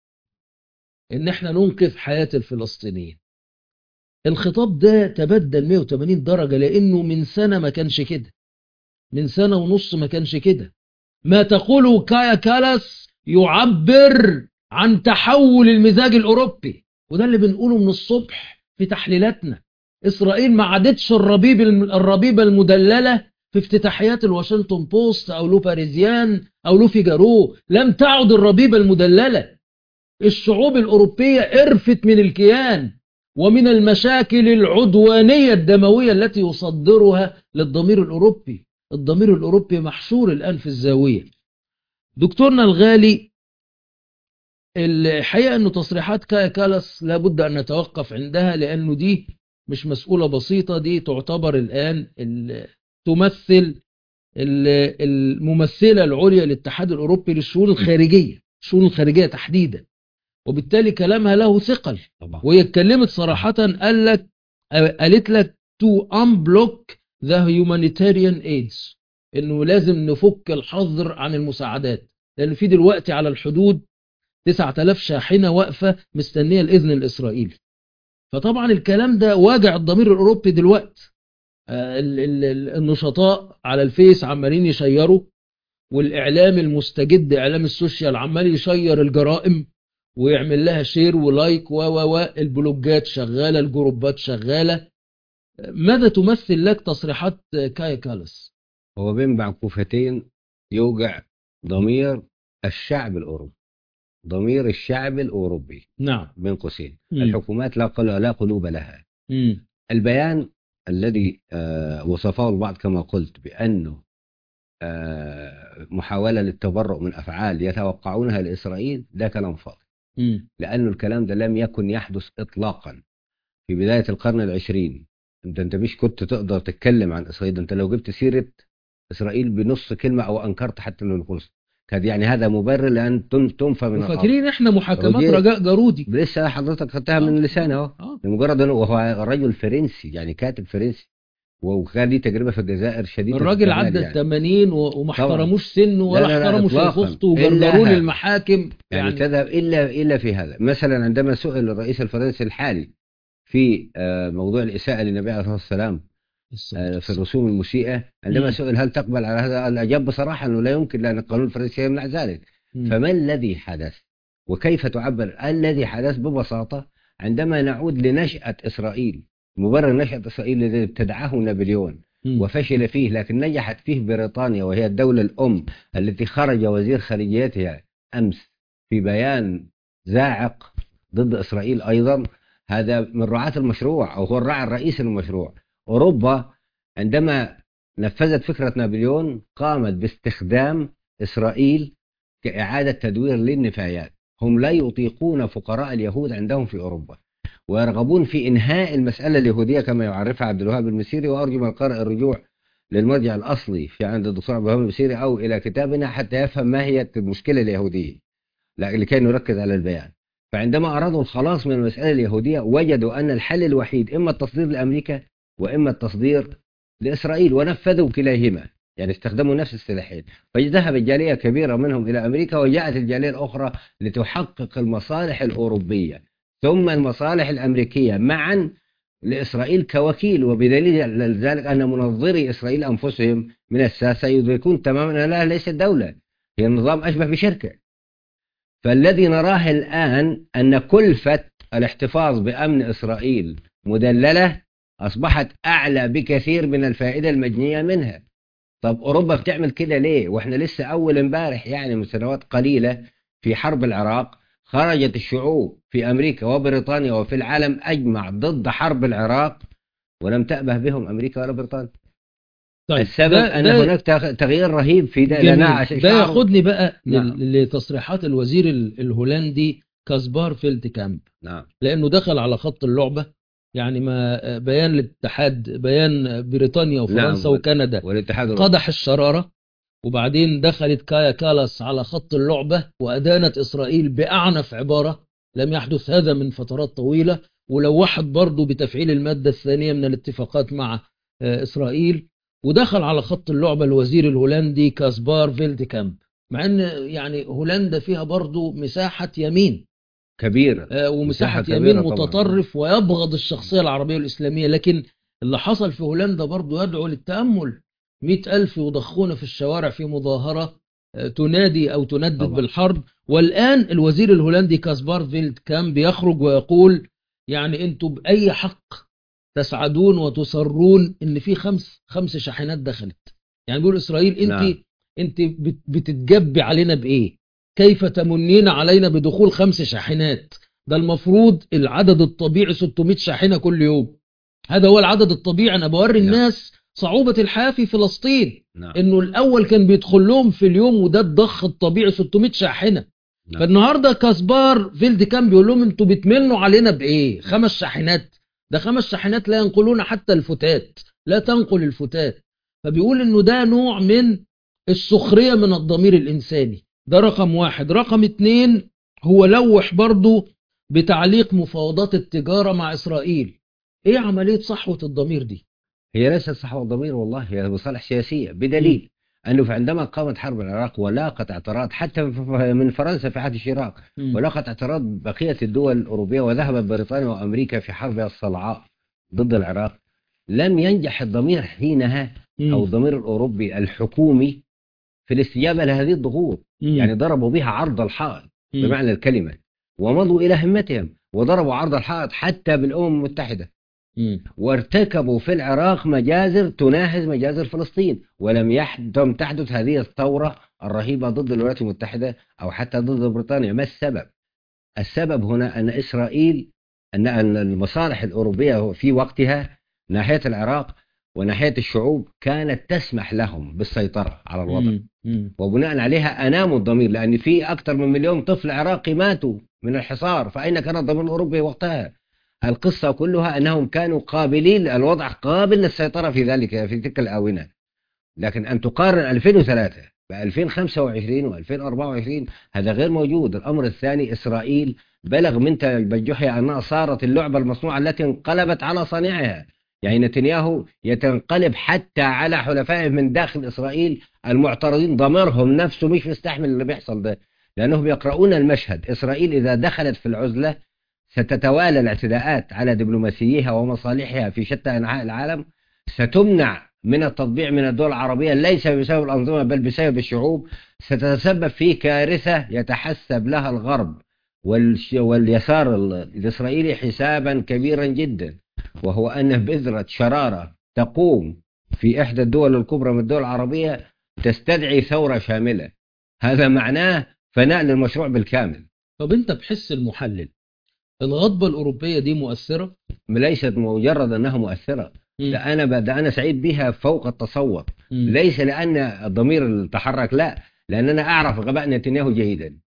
Speaker 1: إن احنا ننقذ حياة الفلسطينيين. الخطاب ده تبدل 180 درجة، لأنه من سنة ما كانش كده، من سنة ونص ما كانش كده. ما تقوله كايا كالاس يعبر عن تحول المزاج الأوروبي، وده اللي بنقوله من الصبح في تحليلاتنا. إسرائيل ما عادتش الربيبة المدللة في افتتاحيات الواشنطن بوست أو لو باريزيان أو لو فيجارو. لم تعد الربيبة المدللة. الشعوب الأوروبية قرفت من الكيان ومن المشاكل العدوانية الدموية التي يصدرها للضمير الأوروبي. الضمير الأوروبي محشور الآن في الزاوية. دكتورنا الغالي، الحقيقة أنه تصريحات كايا كالاس لابد أن نتوقف عندها، لأنه دي مش مسؤولة بسيطة، دي تعتبر الآن تمثل الممثلة العليا للاتحاد الأوروبي للشؤون الخارجية، الشؤون الخارجية تحديدا، وبالتالي كلامها له ثقل. وهي اتكلمت صراحة، قالت لك to unblock the humanitarian aids، انه لازم نفك الحظر عن المساعدات، لان في دلوقتي على الحدود 9000 شاحنة واقفة مستنية الإذن الإسرائيلي. فطبعا الكلام ده واجع الضمير الأوروبي دلوقتي. النشطاء على الفيس عمالين يشيروا، والإعلام المستجد إعلام السوشيال عمال يشير الجرائم ويعمل لها شير ولايك البلوجات شغالة، الجروبات شغالة. ماذا تمثل لك تصريحات كايا كالاس؟
Speaker 2: هو بين معكوفتين يوجع ضمير الشعب الأوروبي، ضمير الشعب الأوروبي.
Speaker 1: نعم.
Speaker 2: بين قوسين الحكومات لا قلوب لها. البيان الذي وصفه البعض كما قلت بأنه محاولة للتبرؤ من أفعال يتوقعونها لإسرائيل، ده كلام فاضي. لأنه الكلام ده لم يكن يحدث إطلاقا في بداية القرن العشرين. انت مش كنت تقدر تتكلم عن إسرائيل، انت لو جبت سيرة إسرائيل بنص كلمة أو أنكرت حتى لو الخلص كان يعني هذا مبرر لأن تنفى من الأرض.
Speaker 1: فاكرين احنا محاكمات رجاء جارودي
Speaker 2: لسه حضرتك خدتها من لسانه اهو، لمجرد انه وهو رجل فرنسي يعني كاتب فرنسي، وكان ليه تجربة في الجزائر شديدة.
Speaker 1: الراجل عدى
Speaker 2: يعني
Speaker 1: 80 وما احترموش سنه ولا احترموا شيخ اخته وجرجروه للمحاكم.
Speaker 2: يعني تذهب إلا في هذا. مثلا عندما سئل الرئيس الفرنسي الحالي في موضوع الإساءة للنبي عليه الصلاة والسلام في الرسوم المسيئة، عندما سئل هل تقبل على هذا، الأجاب بصراحة أنه لا يمكن لأن القانون الفرنسي يمنع ذلك. فما الذي حدث وكيف تعبر؟ الذي حدث ببساطة عندما نعود لنشأة إسرائيل، مبرر نشأة إسرائيل الذي ابتدعه نابليون وفشل فيه، لكن نجحت فيه بريطانيا وهي الدولة الأم التي خرج وزير خارجيتها أمس في بيان زاعق ضد إسرائيل أيضا. هذا من رعاة المشروع أو هو الراعي الرئيسي للمشروع. أوروبا عندما نفذت فكرة نابليون قامت باستخدام إسرائيل كإعادة تدوير للنفايات. هم لا يطيقون فقراء اليهود عندهم في أوروبا، ويرغبون في إنهاء المسألة اليهودية كما يعرفها عبد الوهاب المسيري. وأرجو من القارئ الرجوع للمرجع الأصلي في عند الدكتور عبد الوهاب المسيري أو إلى كتابنا حتى يفهم ما هي المشكلة اليهودية لكي نركز على البيان. فعندما أرادوا الخلاص من المسألة اليهودية وجدوا أن الحل الوحيد إما التصدير لأمريكا وإما التصدير لإسرائيل، ونفذوا كلاهما، يعني استخدموا نفس السلاحين. فذهبت جالية كبيرة منهم إلى أمريكا وجاءت الجالية الأخرى لتحقق المصالح الأوروبية ثم المصالح الأمريكية معا لإسرائيل كوكيل. وبدليل ذلك أن منظري إسرائيل أنفسهم من الساسة يدركون تماما أنها ليست دولة، هي النظام أشبه بشركة. فالذي نراه الآن أن كلفة الاحتفاظ بأمن إسرائيل مدللة أصبحت أعلى بكثير من الفائدة المجنية منها. طب أوروبا بتعمل كده ليه؟ وإحنا لسه أول امبارح يعني من سنوات قليلة في حرب العراق خرجت الشعوب في أمريكا وبريطانيا وفي العالم أجمع ضد حرب العراق ولم تأبه بهم أمريكا ولا بريطانيا. طيب السبب أن هناك تغيير رهيب في ده.
Speaker 1: ده ياخدني بقى لتصريحات الوزير الهولندي كاسبار فيلدكامب.
Speaker 2: نعم.
Speaker 1: لأنه دخل على خط اللعبة، يعني ما بيان الاتحاد، بيان بريطانيا وفرنسا وكندا قدح الشرارة، وبعدين دخلت كايا كالاس على خط اللعبة وأدانت إسرائيل بأعنف عبارة لم يحدث هذا من فترات طويلة، ولوحت برضو بتفعيل المادة الثانية من الاتفاقات مع إسرائيل. ودخل على خط اللعبة الوزير الهولندي كاسبار فيلدكامب، مع ان يعني هولندا فيها برضو مساحة يمين
Speaker 2: كبيرة
Speaker 1: ومساحة يمين متطرف ويبغض الشخصية العربية والإسلامية، لكن اللي حصل في هولندا برضو يدعو للتأمل. 100,000 يضخون في الشوارع في مظاهرة تنادي أو تندد بالحرب، والآن الوزير الهولندي كاسبار فيلدكامب يخرج ويقول يعني أنتم بأي حق تسعدون وتصرون ان في خمس شاحنات دخلت؟ يعني بيقول اسرائيل انت بتتجبي علينا بايه؟ كيف تمنين علينا بدخول 5 شاحنات؟ ده المفروض العدد الطبيعي 600 شاحنة كل يوم. هذا هو العدد الطبيعي. انا بوري الناس صعوبة الحياة في فلسطين، انه الاول كان بيدخل لهم في اليوم وده الضخ الطبيعي 600 شاحنة. فالنهاردة كاسبار فيلدكامب بيقول لهم انتوا بتمنوا علينا بايه؟ 5 شاحنات؟ ده 5 شاحنات لا ينقلون حتى الفتات، لا تنقل الفتات. فبيقول انه ده نوع من السخرية من الضمير الانساني. ده رقم 1. رقم 2 هو لوح برضو بتعليق مفاوضات التجارة مع اسرائيل. ايه عملية صحوة الضمير دي؟
Speaker 2: هي ليست صحوة الضمير والله، هي مصالح سياسية. بدليل أنه عندما قامت حرب العراق ولاقت اعتراض حتى من فرنسا في عهد شيراك، ولاقت اعتراض بقية الدول الأوروبية، وذهبت بريطانيا وأمريكا في حربها الصلعاء ضد العراق، لم ينجح الضمير حينها أو الضمير الأوروبي الحكومي في الاستجابة لهذه الضغوط. يعني ضربوا بها عرض الحائط بمعنى الكلمة، ومضوا إلى همتهم وضربوا عرض الحائط حتى بالأمم المتحدة، وارتكبوا في العراق مجازر تناهز مجازر فلسطين، ولم تحدث هذه الثورة الرهيبة ضد الولايات المتحدة أو حتى ضد بريطانيا. ما السبب؟ السبب هنا أن إسرائيل، أن المصالح الأوروبية في وقتها ناحية العراق وناحية الشعوب كانت تسمح لهم بالسيطرة على الوضع، وبناء عليها أناموا الضمير، لأن في أكثر من 1,000,000 طفل عراقي ماتوا من الحصار، فأين كان الضمير الأوروبي وقتها؟ القصة كلها أنهم كانوا قابلين، الوضع قابل للسيطرة في تلك الآونة. لكن أن تقارن 2003 ب 2025 و2024 هذا غير موجود. الأمر الثاني، إسرائيل بلغ من تبجحها أنها صارت اللعبة المصنوعة التي انقلبت على صانعها. يعني نتنياهو يتنقلب حتى على حلفائه من داخل إسرائيل المعترضين، ضميرهم نفسه مش مستحمل اللي بيحصل ده، لأنهم يقرؤون المشهد. إسرائيل إذا دخلت في العزلة ستتوالى الاعتداءات على دبلوماسيها ومصالحها في شتى أنحاء العالم، ستمنع من التطبيع من الدول العربية ليس بسبب الأنظمة بل بسبب الشعوب، ستتسبب في كارثة يتحسب لها الغرب واليسار الإسرائيلي حسابا كبيرا جدا، وهو أنه بذرة شرارة تقوم في إحدى الدول الكبرى من الدول العربية تستدعي ثورة شاملة. هذا معناه فناء للمشروع بالكامل.
Speaker 1: طب أنت بحس المحلل الغضبة الأوروبية دي مؤثرة؟
Speaker 2: ليست مجرد أنها مؤثرة، ده أنا سعيد بها فوق التصور. ليس لأن الضمير تحرك، لا، لأن أنا أعرف غباء نتنياهو جيدا،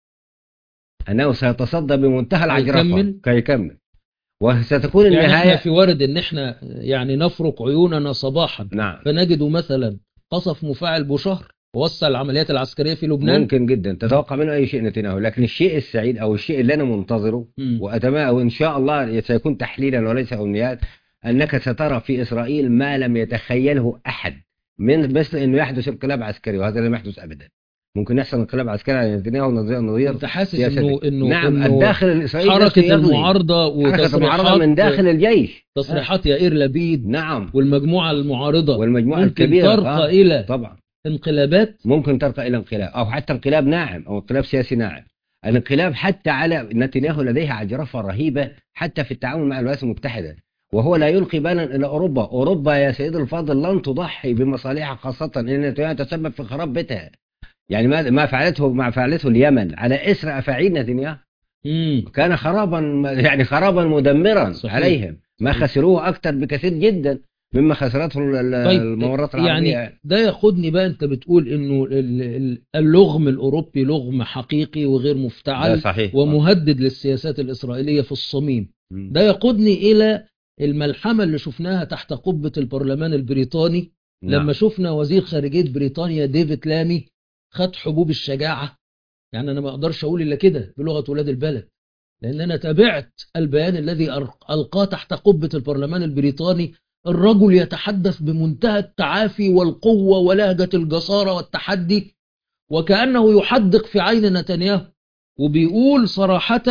Speaker 2: أنه سيتصدى بمنتهى العجرفة كي يكمل، وستكون
Speaker 1: يعني
Speaker 2: النهاية.
Speaker 1: احنا في وارد ان احنا يعني نفرق عيوننا صباحا،
Speaker 2: نعم.
Speaker 1: فنجد مثلا قصف مفاعل بوشهر ووسع العمليات العسكرية في لبنان.
Speaker 2: ممكن جدا تتوقع منه أي شيء نتنياهو، لكن الشيء السعيد أو الشيء اللي أنا منتظره وأتمنى وإن شاء الله سيكون تحليلا وليس أمنيات، أنك سترى في إسرائيل ما لم يتخيله أحد، من مثل أنه يحدث انقلاب عسكري، وهذا لم يحدث أبدا. ممكن يحصل انقلاب عسكري على نتنياهو نظير.
Speaker 1: أنت حاسس إنه
Speaker 2: نعم، الداخل الإسرائيلي
Speaker 1: حركة المعارضة
Speaker 2: حركة المعارضة من داخل الجيش،
Speaker 1: تصريحات يائير لبيد،
Speaker 2: نعم،
Speaker 1: والمجموعة المعارضة
Speaker 2: والمجموعة
Speaker 1: ممكن
Speaker 2: الكبيرة
Speaker 1: ترقى إلى
Speaker 2: طبعا
Speaker 1: انقلابات،
Speaker 2: ممكن ترقى إلى انقلاب أو حتى انقلاب ناعم أو انقلاب سياسي ناعم. الانقلاب حتى على نتنياهو لديه عجرفة رهيبة حتى في التعامل مع الولايات المتحدة، وهو لا يلقي بالا إلى أوروبا يا سيد الفاضل لن تضحي بمصالحها، خاصة أن نتنياهو تسبب في خراب بيتها. يعني ما فعلته اليمن على إثر أفاعيل نتنياهو كان خرابا مدمرا. صحيح. عليهم ما خسروه أكثر بكثير جدا مما خسرته الممرات العربية.
Speaker 1: يعني ده ياخدني بقى، انت بتقول انه اللغم الأوروبي لغم حقيقي وغير مفتعل ومهدد للسياسات الإسرائيلية في الصميم. ده يقودني إلى الملحمة اللي شفناها تحت قبة البرلمان البريطاني. لما شفنا وزير خارجية بريطانيا ديفيد لامي خد حبوب الشجاعة. يعني أنا ما أقدرش أقول إلا كده بلغة ولاد البلد، لأن أنا تابعت البيان الذي ألقاه تحت قبة البرلمان البريطاني. الرجل يتحدث بمنتهى التعافي والقوة ولهجة الجسارة والتحدي، وكأنه يحدق في عين نتنياهو، وبيقول صراحة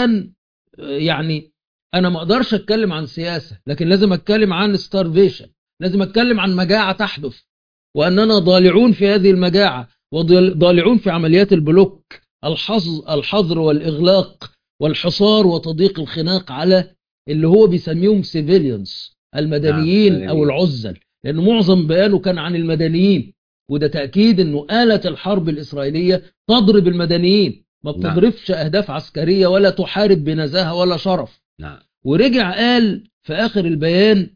Speaker 1: يعني أنا ما أقدرش أتكلم عن سياسة، لكن لازم أتكلم عن starvation، لازم أتكلم عن مجاعة تحدث، وأننا ضالعون في هذه المجاعة وضالعون في عمليات البلوك، الحظر والإغلاق والحصار وتضييق الخناق على اللي هو بيسميهم civilians، المدنيين أو العزل، لأنه معظم بيانه كان عن المدنيين، وده تأكيد أنه آلة الحرب الإسرائيلية تضرب المدنيين، ما بتضربش أهداف عسكرية ولا تحارب بنزاهة ولا شرف. ورجع قال في آخر البيان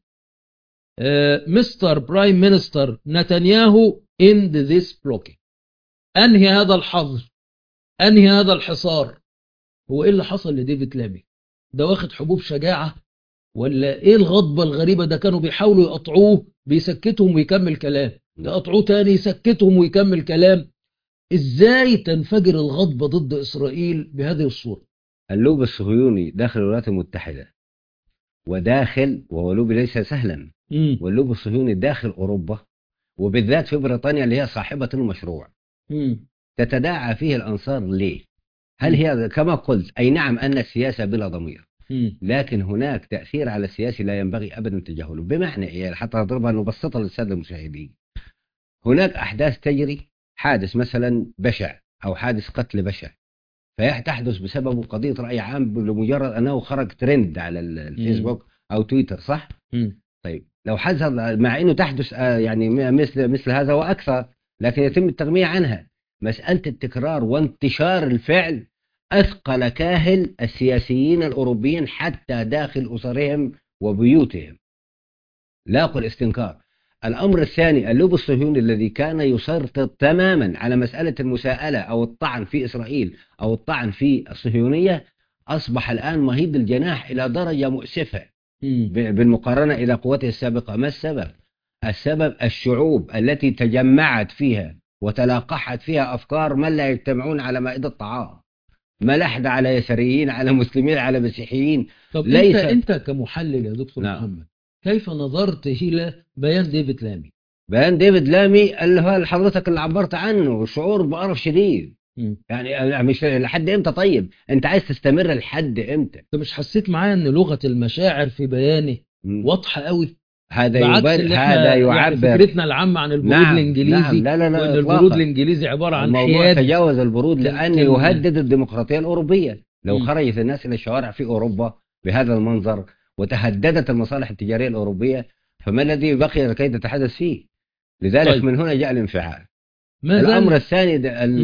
Speaker 1: مستر برايم مينستر نتنياهو end this blocking، أنهي هذا الحظر، أنهي هذا الحصار. هو إيه اللي حصل لديفيد لامي؟ ده واخد حبوب شجاعة ولا إيه الغضبة الغريبة؟ ده كانوا بيحاولوا يقطعوه بيسكتهم ويكمل كلام، يقطعوه تاني يسكتهم ويكمل كلام. إزاي تنفجر الغضبة ضد إسرائيل بهذه الصورة؟
Speaker 2: اللوب الصهيوني داخل الولايات المتحدة وهو لوب ليس سهلا، واللوب الصهيوني داخل أوروبا وبالذات في بريطانيا اللي هي صاحبة المشروع، تتداعى فيه الأنصار ليه؟ هل هي كما قلت أي نعم أن السياسة بلا ضمير، لكن هناك تأثير على السياسي لا ينبغي أبدا تجاهله. بمعنى إيه؟ حتى أضربها نبسطها للسادة المشاهدين. هناك أحداث تجري، حادث مثلا بشع أو حادث قتل بشع، فتحدث بسببه قضية رأي عام لمجرد أنه خرج ترند على الفيسبوك أو تويتر، صح؟ طيب لو حدث مع أنه تحدث يعني مثل هذا وأكثر، لكن يتم التغمية عنها. مسألة التكرار وانتشار الفعل أثقل كاهل السياسيين الأوروبيين حتى داخل أسرهم وبيوتهم، لاقوا الاستنكار. الأمر الثاني، اللوب الصهيوني الذي كان يسيطر تماما على مسألة المساءلة أو الطعن في إسرائيل أو الطعن في الصهيونية، أصبح الآن مهيب الجناح إلى درجة مؤسفة بالمقارنة إلى قوته السابقة. ما السبب؟ السبب الشعوب التي تجمعت فيها وتلاقحت فيها أفكار من لا يجتمعون على مائدة الطعام، ملحد على يساريين، على مسلمين، على مسيحيين.
Speaker 1: طب
Speaker 2: ليس
Speaker 1: أنت كمحلل يا دكتور محمد، كيف نظرت إلى بيان ديفيد لامي؟
Speaker 2: بيان ديفيد لامي اللي هو حضرتك اللي عبرت عنه، شعور بقرف شديد. يعني مش لحد امتى؟ طيب انت عايز تستمر لحد امتى؟
Speaker 1: انت مش حسيت معايا ان لغة المشاعر في بيانه واضحة قوي؟
Speaker 2: هذا
Speaker 1: بعكس اللي
Speaker 2: هذا
Speaker 1: احنا
Speaker 2: يعبر
Speaker 1: يعني فكرتنا العامة عن البرود الانجليزي.
Speaker 2: لا لا لا
Speaker 1: وان
Speaker 2: إطلاقا.
Speaker 1: البرود الانجليزي عبارة عن
Speaker 2: الموضوع
Speaker 1: حياد،
Speaker 2: تجاوز البرود لأن يهدد الديمقراطية الأوروبية. لو خرجت الناس إلى الشوارع في أوروبا بهذا المنظر وتهددت المصالح التجارية الأوروبية، فما الذي بقي لكي تتحدث فيه؟ لذلك طيب. من هنا جاء الانفعال. الأمر الثاني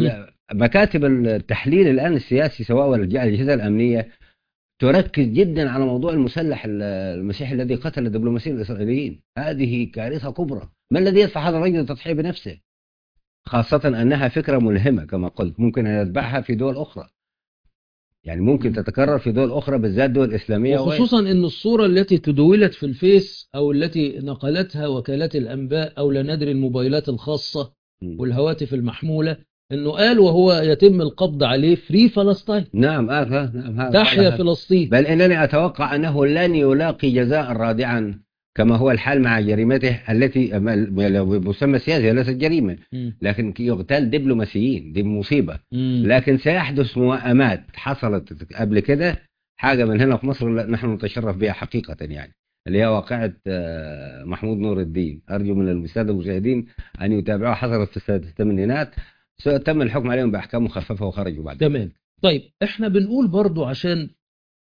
Speaker 2: مكاتب التحليل الآن السياسي سواء الأجهزة الأمنية تركز جدا على موضوع المسلح المسيحي الذي قتل الدبلوماسيين الإسرائيليين. هذه كارثة كبرى. ما الذي يدفع هذا الرجل للتضحية بنفسه؟ خاصة أنها فكرة ملهمة كما قلت، ممكن أن يتبعها في دول أخرى، يعني ممكن تتكرر في دول أخرى بالذات دول إسلامية،
Speaker 1: وخصوصا أن الصورة التي تدولت في الفيس أو التي نقلتها وكالات الأنباء أو لا ندري الموبايلات الخاصة والهواتف المحمولة، أنه قال وهو يتم القبض عليه فري فلسطين.
Speaker 2: نعم
Speaker 1: تحيا فلسطين.
Speaker 2: بل إنني أتوقع أنه لن يلاقي جزاء رادعا كما هو الحال مع جريمته التي مسمى سياسي ليست جريمة، لكن يغتال دبلوماسيين، دي مصيبة. لكن سيحدث موائمات حصلت قبل كده، حاجة من هنا في مصر نحن نتشرف بها حقيقة، يعني اللي هي واقعة محمود نور الدين. أرجو من السادة المشاهدين أن يتابعوا، حصلت في الثمانينات، تم الحكم عليهم بأحكام مخففة وخرجوا بعد.
Speaker 1: تمام. طيب احنا بنقول برضو عشان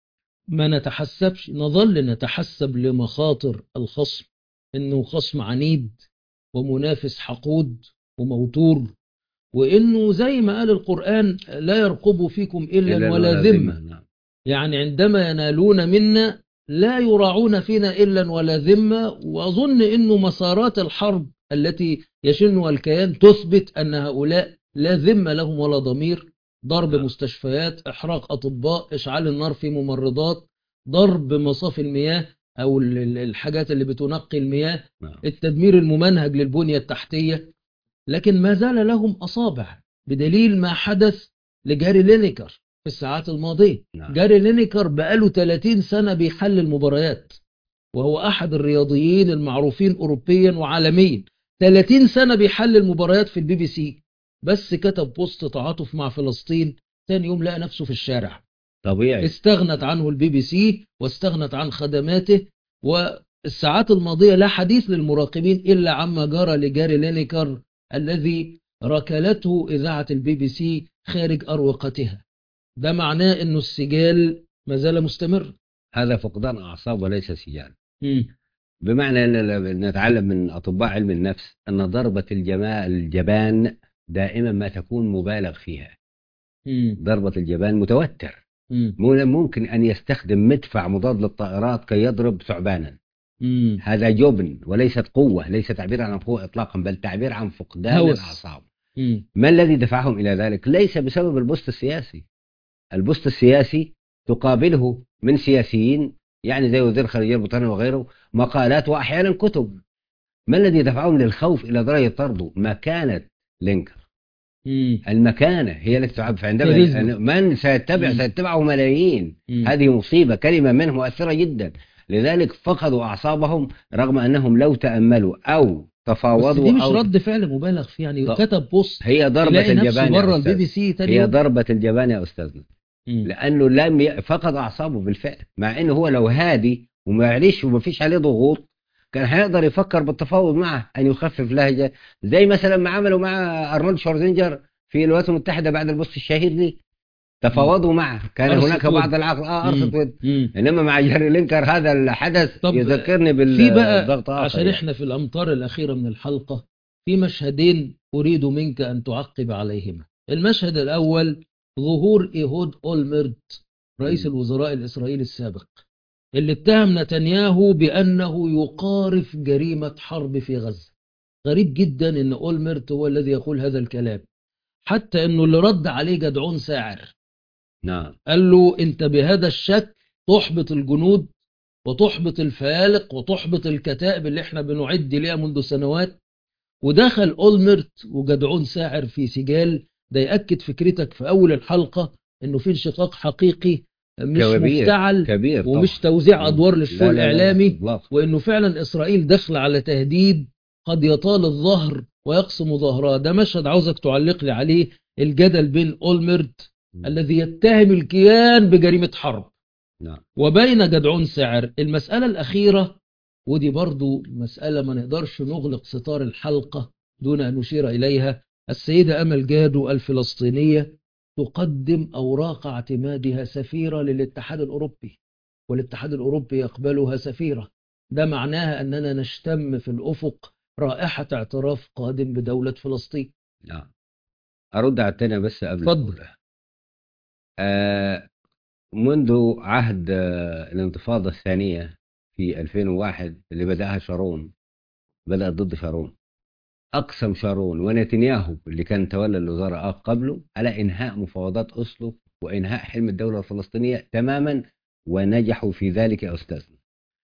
Speaker 1: ما نتحسبش، نظل نتحسب لمخاطر الخصم انه خصم عنيد ومنافس حقود وموتور، وانه زي ما قال القرآن لا يرقب فيكم إلا ولا ذمة. يعني عندما ينالون منا لا يراعون فينا إلا ولا ذمة. وأظن انه مسارات الحرب التي يشنها الكيان تثبت ان هؤلاء لا ذمة لهم ولا ضمير. ضرب مستشفيات، إحراق أطباء، إشعال النار في ممرضات، ضرب مصافي المياه أو الحاجات اللي بتنقي المياه، التدمير الممنهج للبنية التحتية. لكن ما زال لهم أصابع، بدليل ما حدث لجاري لينيكر في الساعات الماضية. جاري لينيكر بقاله 30 سنة بيحلل مباريات، وهو أحد الرياضيين المعروفين أوروبيا وعالميا. 30 سنة بيحلل مباريات في BBC، بس كتب بوست تعاطف مع فلسطين، ثاني يوم لقى نفسه في الشارع.
Speaker 2: طبيعي.
Speaker 1: استغنت عنه BBC واستغنت عن خدماته. والساعات الماضية لا حديث للمراقبين إلا عما جرى لجاري لينيكر الذي ركلته إذاعة BBC خارج أروقتها. ده معناه أنه السجال ما زال مستمر.
Speaker 2: هذا فقدان أعصاب وليس سجال. بمعنى أن نتعلم من أطباء علم النفس أن ضربة الجبان دائما ما تكون مبالغ فيها. ضربة الجبان متوتر، ممكن أن يستخدم مدفع مضاد للطائرات كي يضرب ثعبانا. هذا جبن وليست قوة، ليس تعبير عن قوة إطلاقا، بل تعبير عن فقدان الأعصاب. ما الذي دفعهم إلى ذلك؟ ليس بسبب البوست السياسي. البوست السياسي تقابله من سياسيين يعني زي وزير الخارجية البريطاني وغيره مقالات وأحيانا كتب. ما الذي دفعهم للخوف إلى درجة طرده؟ مكانة لينكر. المكانة هي التي تعب. فعندما من سيتبعه ملايين. هذه مصيبة، كلمة منه مؤثرة جدا. لذلك فقدوا أعصابهم، رغم أنهم لو تأملوا أو
Speaker 1: بس
Speaker 2: تفاوضوا
Speaker 1: دي مش
Speaker 2: أو
Speaker 1: رد فعل مبالغ فيه، يعني
Speaker 2: ط-
Speaker 1: كتب بوست
Speaker 2: هي ضربة
Speaker 1: يلاقي نفسه
Speaker 2: الجبان يا
Speaker 1: بره البي
Speaker 2: أستاذ.
Speaker 1: بي سي تاني
Speaker 2: هي
Speaker 1: يوم.
Speaker 2: ضربة الجبان يا أستاذنا،
Speaker 1: مم.
Speaker 2: لأنه فقد أعصابه بالفعل، مع إنه هو لو هادي ومعلش ومفيش عليه ضغوط كان هيقدر يفكر بالتفاوض معه أن يخفف لهجة، زي مثلا ما عملوا مع أرنولد شوارزنيجر في الولايات المتحدة بعد البوست الشهير دي.
Speaker 1: مم.
Speaker 2: تفاوضوا معه، كان هناك
Speaker 1: أرست
Speaker 2: بعض
Speaker 1: ود.
Speaker 2: العقل أرصد
Speaker 1: مم.
Speaker 2: ود.
Speaker 1: مم.
Speaker 2: إنما مع جاري لينكر هذا الحدث
Speaker 1: طب
Speaker 2: يذكرني
Speaker 1: في بقى،
Speaker 2: بالضغط آخر
Speaker 1: عشان
Speaker 2: يعني.
Speaker 1: احنا في الأمطار الأخيرة من الحلقة، في مشهدين أريد منك أن تعقب عليهما. المشهد الأول ظهور إيهود أولمرت رئيس
Speaker 2: مم.
Speaker 1: الوزراء الإسرائيلي السابق، اللي اتهم نتنياهو بأنه يقارف جريمة حرب في غزة. غريب جدا أن أولمرت هو الذي يقول هذا الكلام، حتى أنه اللي رد عليه جدعون ساعر،
Speaker 2: نعم.
Speaker 1: قال له أنت بهذا الشكل تحبط الجنود وتحبط الفيالق وتحبط الكتائب اللي احنا بنعد ليها منذ سنوات. ودخل أولمرت وجدعون ساعر في سجال. ده يأكد فكرتك في أول الحلقة انه في انشقاق حقيقي، مش
Speaker 2: كبير
Speaker 1: مفتعل
Speaker 2: كبير
Speaker 1: ومش
Speaker 2: طبعا.
Speaker 1: توزيع
Speaker 2: مم.
Speaker 1: أدوار للشو
Speaker 2: لا لا لا لا
Speaker 1: الإعلامي،
Speaker 2: إطلاقا.
Speaker 1: وانه فعلا إسرائيل داخله على تهديد قد يطال الظهر ويقسم ظهرها. ده مشهد عاوزك تعلق لي عليه، الجدل بين أولمرت
Speaker 2: مم.
Speaker 1: الذي يتهم الكيان بجريمة حرب
Speaker 2: نعم.
Speaker 1: وبين جدعون ساعر. المسألة الأخيرة، ودي برضو مسألة ما نقدرش نغلق ستار الحلقة دون أن نشير إليها، السيدة أمل جادو الفلسطينية تقدم أوراق اعتمادها سفيرة للاتحاد الأوروبي، والاتحاد الأوروبي يقبلها سفيرة. ده معناها أننا نشتم في الأفق رائحة اعتراف قادم بدولة فلسطين.
Speaker 2: نعم. أرد على التانية بس قبل
Speaker 1: اتفضل.
Speaker 2: الأولى. منذ عهد الانتفاضة الثانية في 2001 اللي بدأها شارون، بدأت ضد شارون، أقسم شارون ونتنياهو اللي كان تولى الوزارة قبله على إنهاء مفاوضات أوسلو وإنهاء حلم الدولة الفلسطينية تماما، ونجحوا في ذلك يا أستاذنا.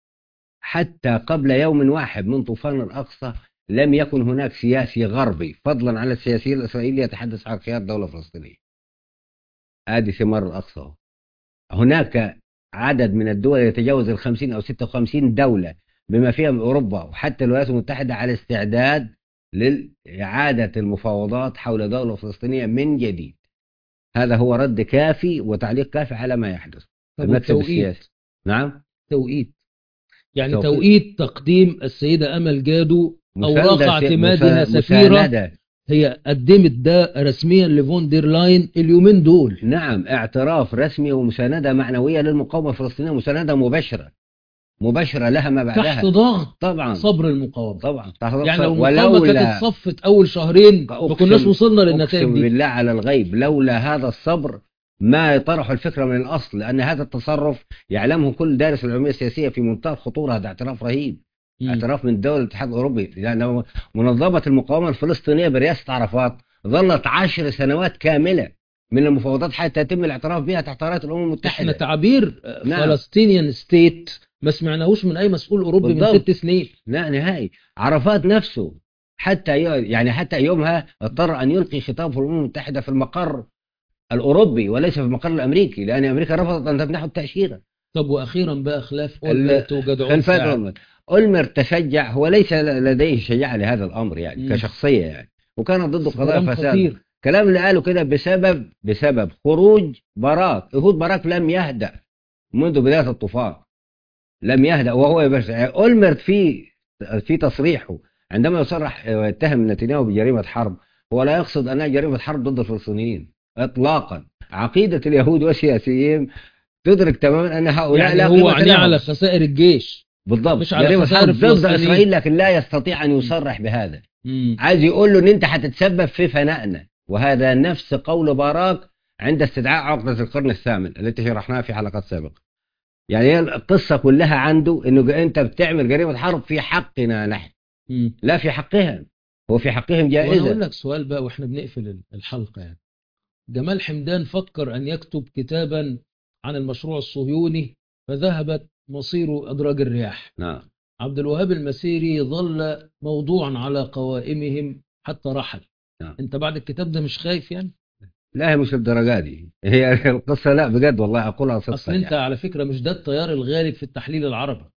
Speaker 2: حتى قبل يوم واحد من طوفان الأقصى لم يكن هناك سياسي غربي فضلا عن السياسي الإسرائيلي يتحدث عن خيار دولة فلسطينية. هذه ثمار الأقصى. هناك عدد من الدول يتجاوز 50 أو 56 دولة بما فيها أوروبا وحتى الولايات المتحدة على استعداد لإعادة المفاوضات حول دولة فلسطينية من جديد. هذا هو رد كافي وتعليق كافي على ما يحدث.
Speaker 1: طب
Speaker 2: المكسب
Speaker 1: والتوقيت؟
Speaker 2: السياسي. نعم.
Speaker 1: توقيت، يعني
Speaker 2: توقيت.
Speaker 1: توقيت تقديم السيدة أمل جادو أوراق اعتمادها سفيرة.
Speaker 2: مساندة.
Speaker 1: هي قدمت ده رسميا لفون دير لاين اليومين دول.
Speaker 2: نعم، اعتراف رسمي ومساندة معنوية للمقاومة الفلسطينية، مساندة مباشرة لها ما
Speaker 1: تحت
Speaker 2: بعدها.
Speaker 1: ضغط
Speaker 2: طبعا
Speaker 1: صبر المقاومة.
Speaker 2: طبعا تحت ضغط
Speaker 1: يعني لو المقاومة كانت
Speaker 2: ولولا
Speaker 1: اتصفت أول شهرين ما كناش وصلنا للنتائج
Speaker 2: أقسم
Speaker 1: دي.
Speaker 2: بالله على الغيب لولا هذا الصبر ما طرحوا الفكرة من الأصل، لأن هذا التصرف يعلمه كل دارس العلومية السياسية في منتهى الخطورة. هذا اعتراف رهيب، اعتراف من دول الاتحاد الأوروبي، لأن منظمة المقاومة الفلسطينية برئاسة عرفات ظلت 10 سنوات كاملة من المفاوضات حتى يتم الاعتراف بها تحت راية الأمم
Speaker 1: احنا
Speaker 2: المتحدة.
Speaker 1: تعبير
Speaker 2: نعم.
Speaker 1: فلسطينيان ستيت ما سمعناهوش من أي مسؤول أوروبي
Speaker 2: بالضبط.
Speaker 1: من 6 سنين.
Speaker 2: لا نهائي. عرفات نفسه حتى يومها اضطر أن يلقي خطاب في الأمم المتحدة في المقر الأوروبي وليس في المقر الأمريكي، لأن أمريكا رفضت أن تمنحه التأشيرة.
Speaker 1: طب وأخيرا بقى خلاف أولمرت وجدعون
Speaker 2: خلفات
Speaker 1: ساعر.
Speaker 2: أولمرت تشجع، هو ليس لديه شجاعة لهذا الأمر يعني كشخصية يعني، وكان ضد قضايا
Speaker 1: كلام
Speaker 2: فساد.
Speaker 1: خطير.
Speaker 2: كلام اللي قاله كده بسبب خروج باراك. إيهود باراك لم يهدأ منذ بداية الطوفان، لم يهدأ وهو أولمرت في تصريحه عندما يصرح ويتهم نتنياهو بجريمة حرب، هو لا يقصد أنها جريمة حرب ضد الفلسطينيين إطلاقا. عقيدة اليهود والسياسيين تدرك تماما أن هؤلاء
Speaker 1: يعني
Speaker 2: لا
Speaker 1: هو
Speaker 2: قيمة
Speaker 1: عني
Speaker 2: لهم.
Speaker 1: على خسائر الجيش
Speaker 2: بالضبط،
Speaker 1: مش على
Speaker 2: جريمة
Speaker 1: خسائر
Speaker 2: حرب ضد
Speaker 1: الفلسطينيين.
Speaker 2: إسرائيل، لكن لا يستطيع أن يصرح بهذا. عايز يقول له أن أنت هتتسبب في فنائنا، وهذا نفس قول باراك عند استدعاء عقدة القرن الثامن التي شرحناها في حلقات سابقة. يعني هي القصة كلها عنده أنه أنت بتعمل جريمة حرب في حقنا نحن، لا في حقهم. هو في حقهم
Speaker 1: وأنا أقول
Speaker 2: جائزة.
Speaker 1: لك سؤال بقى وإحنا بنقفل الحلقة، يعني جمال حمدان فكر أن يكتب كتابا عن المشروع الصهيوني فذهبت مصير أدراج الرياح.
Speaker 2: نعم.
Speaker 1: عبد الوهاب المسيري ظل موضوعا على قوائمهم حتى رحل.
Speaker 2: نعم.
Speaker 1: أنت بعد الكتاب ده مش خايف يعني؟
Speaker 2: لا هي مش الدرجة دي، هي القصة لا بجد والله أقولها صدقا.
Speaker 1: أصل أنت على فكرة مش ده التيار الغالب في التحليل العربي.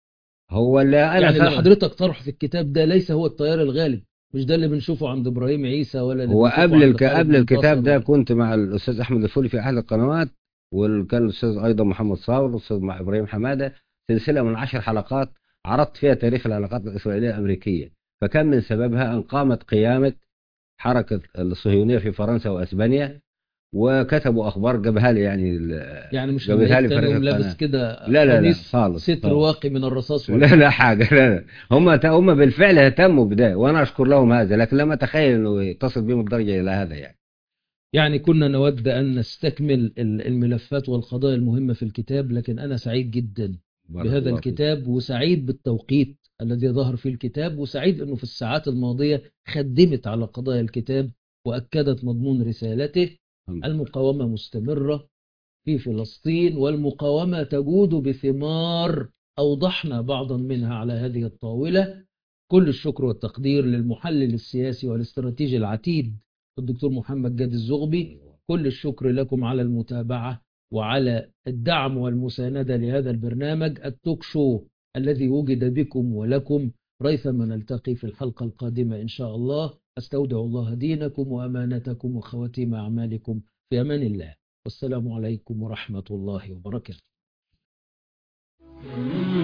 Speaker 2: هو اللي أنا
Speaker 1: يعني اللي
Speaker 2: فاهم.
Speaker 1: حضرتك طرح في الكتاب ده ليس هو التيار الغالب، مش ده اللي بنشوفه عند إبراهيم عيسى ولا اللي
Speaker 2: هو
Speaker 1: بنشوفه عند خالد
Speaker 2: قبل الكتاب
Speaker 1: منتصر
Speaker 2: ده
Speaker 1: ولا.
Speaker 2: كنت مع الأستاذ أحمد الفولي في أحد القنوات، وكان الأستاذ أيضا محمد صابر، والأستاذ مع إبراهيم حمادة، سلسلة من 10 حلقات عرضت فيها تاريخ العلاقات الإسرائيلية الأمريكية. فكان من سببها أن قامت قيامة حركة الصهيونية في فرنسا وأسبانيا، وكتبوا أخبار جابها لي يعني
Speaker 1: يعني مش
Speaker 2: جابها
Speaker 1: هنلاقيك
Speaker 2: لي
Speaker 1: تاني
Speaker 2: فريق
Speaker 1: يوم لابس
Speaker 2: القناة.
Speaker 1: كده
Speaker 2: لا لا لا
Speaker 1: قميص
Speaker 2: خالص
Speaker 1: ستر
Speaker 2: خالص.
Speaker 1: واقي من الرصاص ولا
Speaker 2: لا
Speaker 1: حاجة؟
Speaker 2: لا حاجة، لا لا. هم بالفعل اهتموا بده، وأنا أشكر لهم هذا، لكن لم أتخيل أنه تصل بهم الدرجة إلى هذا يعني.
Speaker 1: يعني كنا نود أن نستكمل الملفات والقضايا المهمة في الكتاب، لكن أنا سعيد جدا
Speaker 2: بارك
Speaker 1: بهذا
Speaker 2: الله فيك.
Speaker 1: الكتاب، وسعيد بالتوقيت الذي ظهر فيه الكتاب، وسعيد أنه في الساعات الماضية خدمت على قضايا الكتاب وأكدت مضمون رسالته.
Speaker 2: الحمد لله.
Speaker 1: المقاومة مستمرة في فلسطين، والمقاومة تجود بثمار أوضحنا بعضا منها على هذه الطاولة. كل الشكر والتقدير للمحلل السياسي والاستراتيجي العتيد الدكتور محمد جاد الزغبي. كل الشكر لكم على المتابعة وعلى الدعم والمساندة لهذا البرنامج التوك شو الذي وجد بكم ولكم. ريثما نلتقي في الحلقة القادمة إن شاء الله. أستودع الله دينكم وأمانتكم وخواتيم أعمالكم في أمان الله، والسلام عليكم ورحمة الله وبركاته.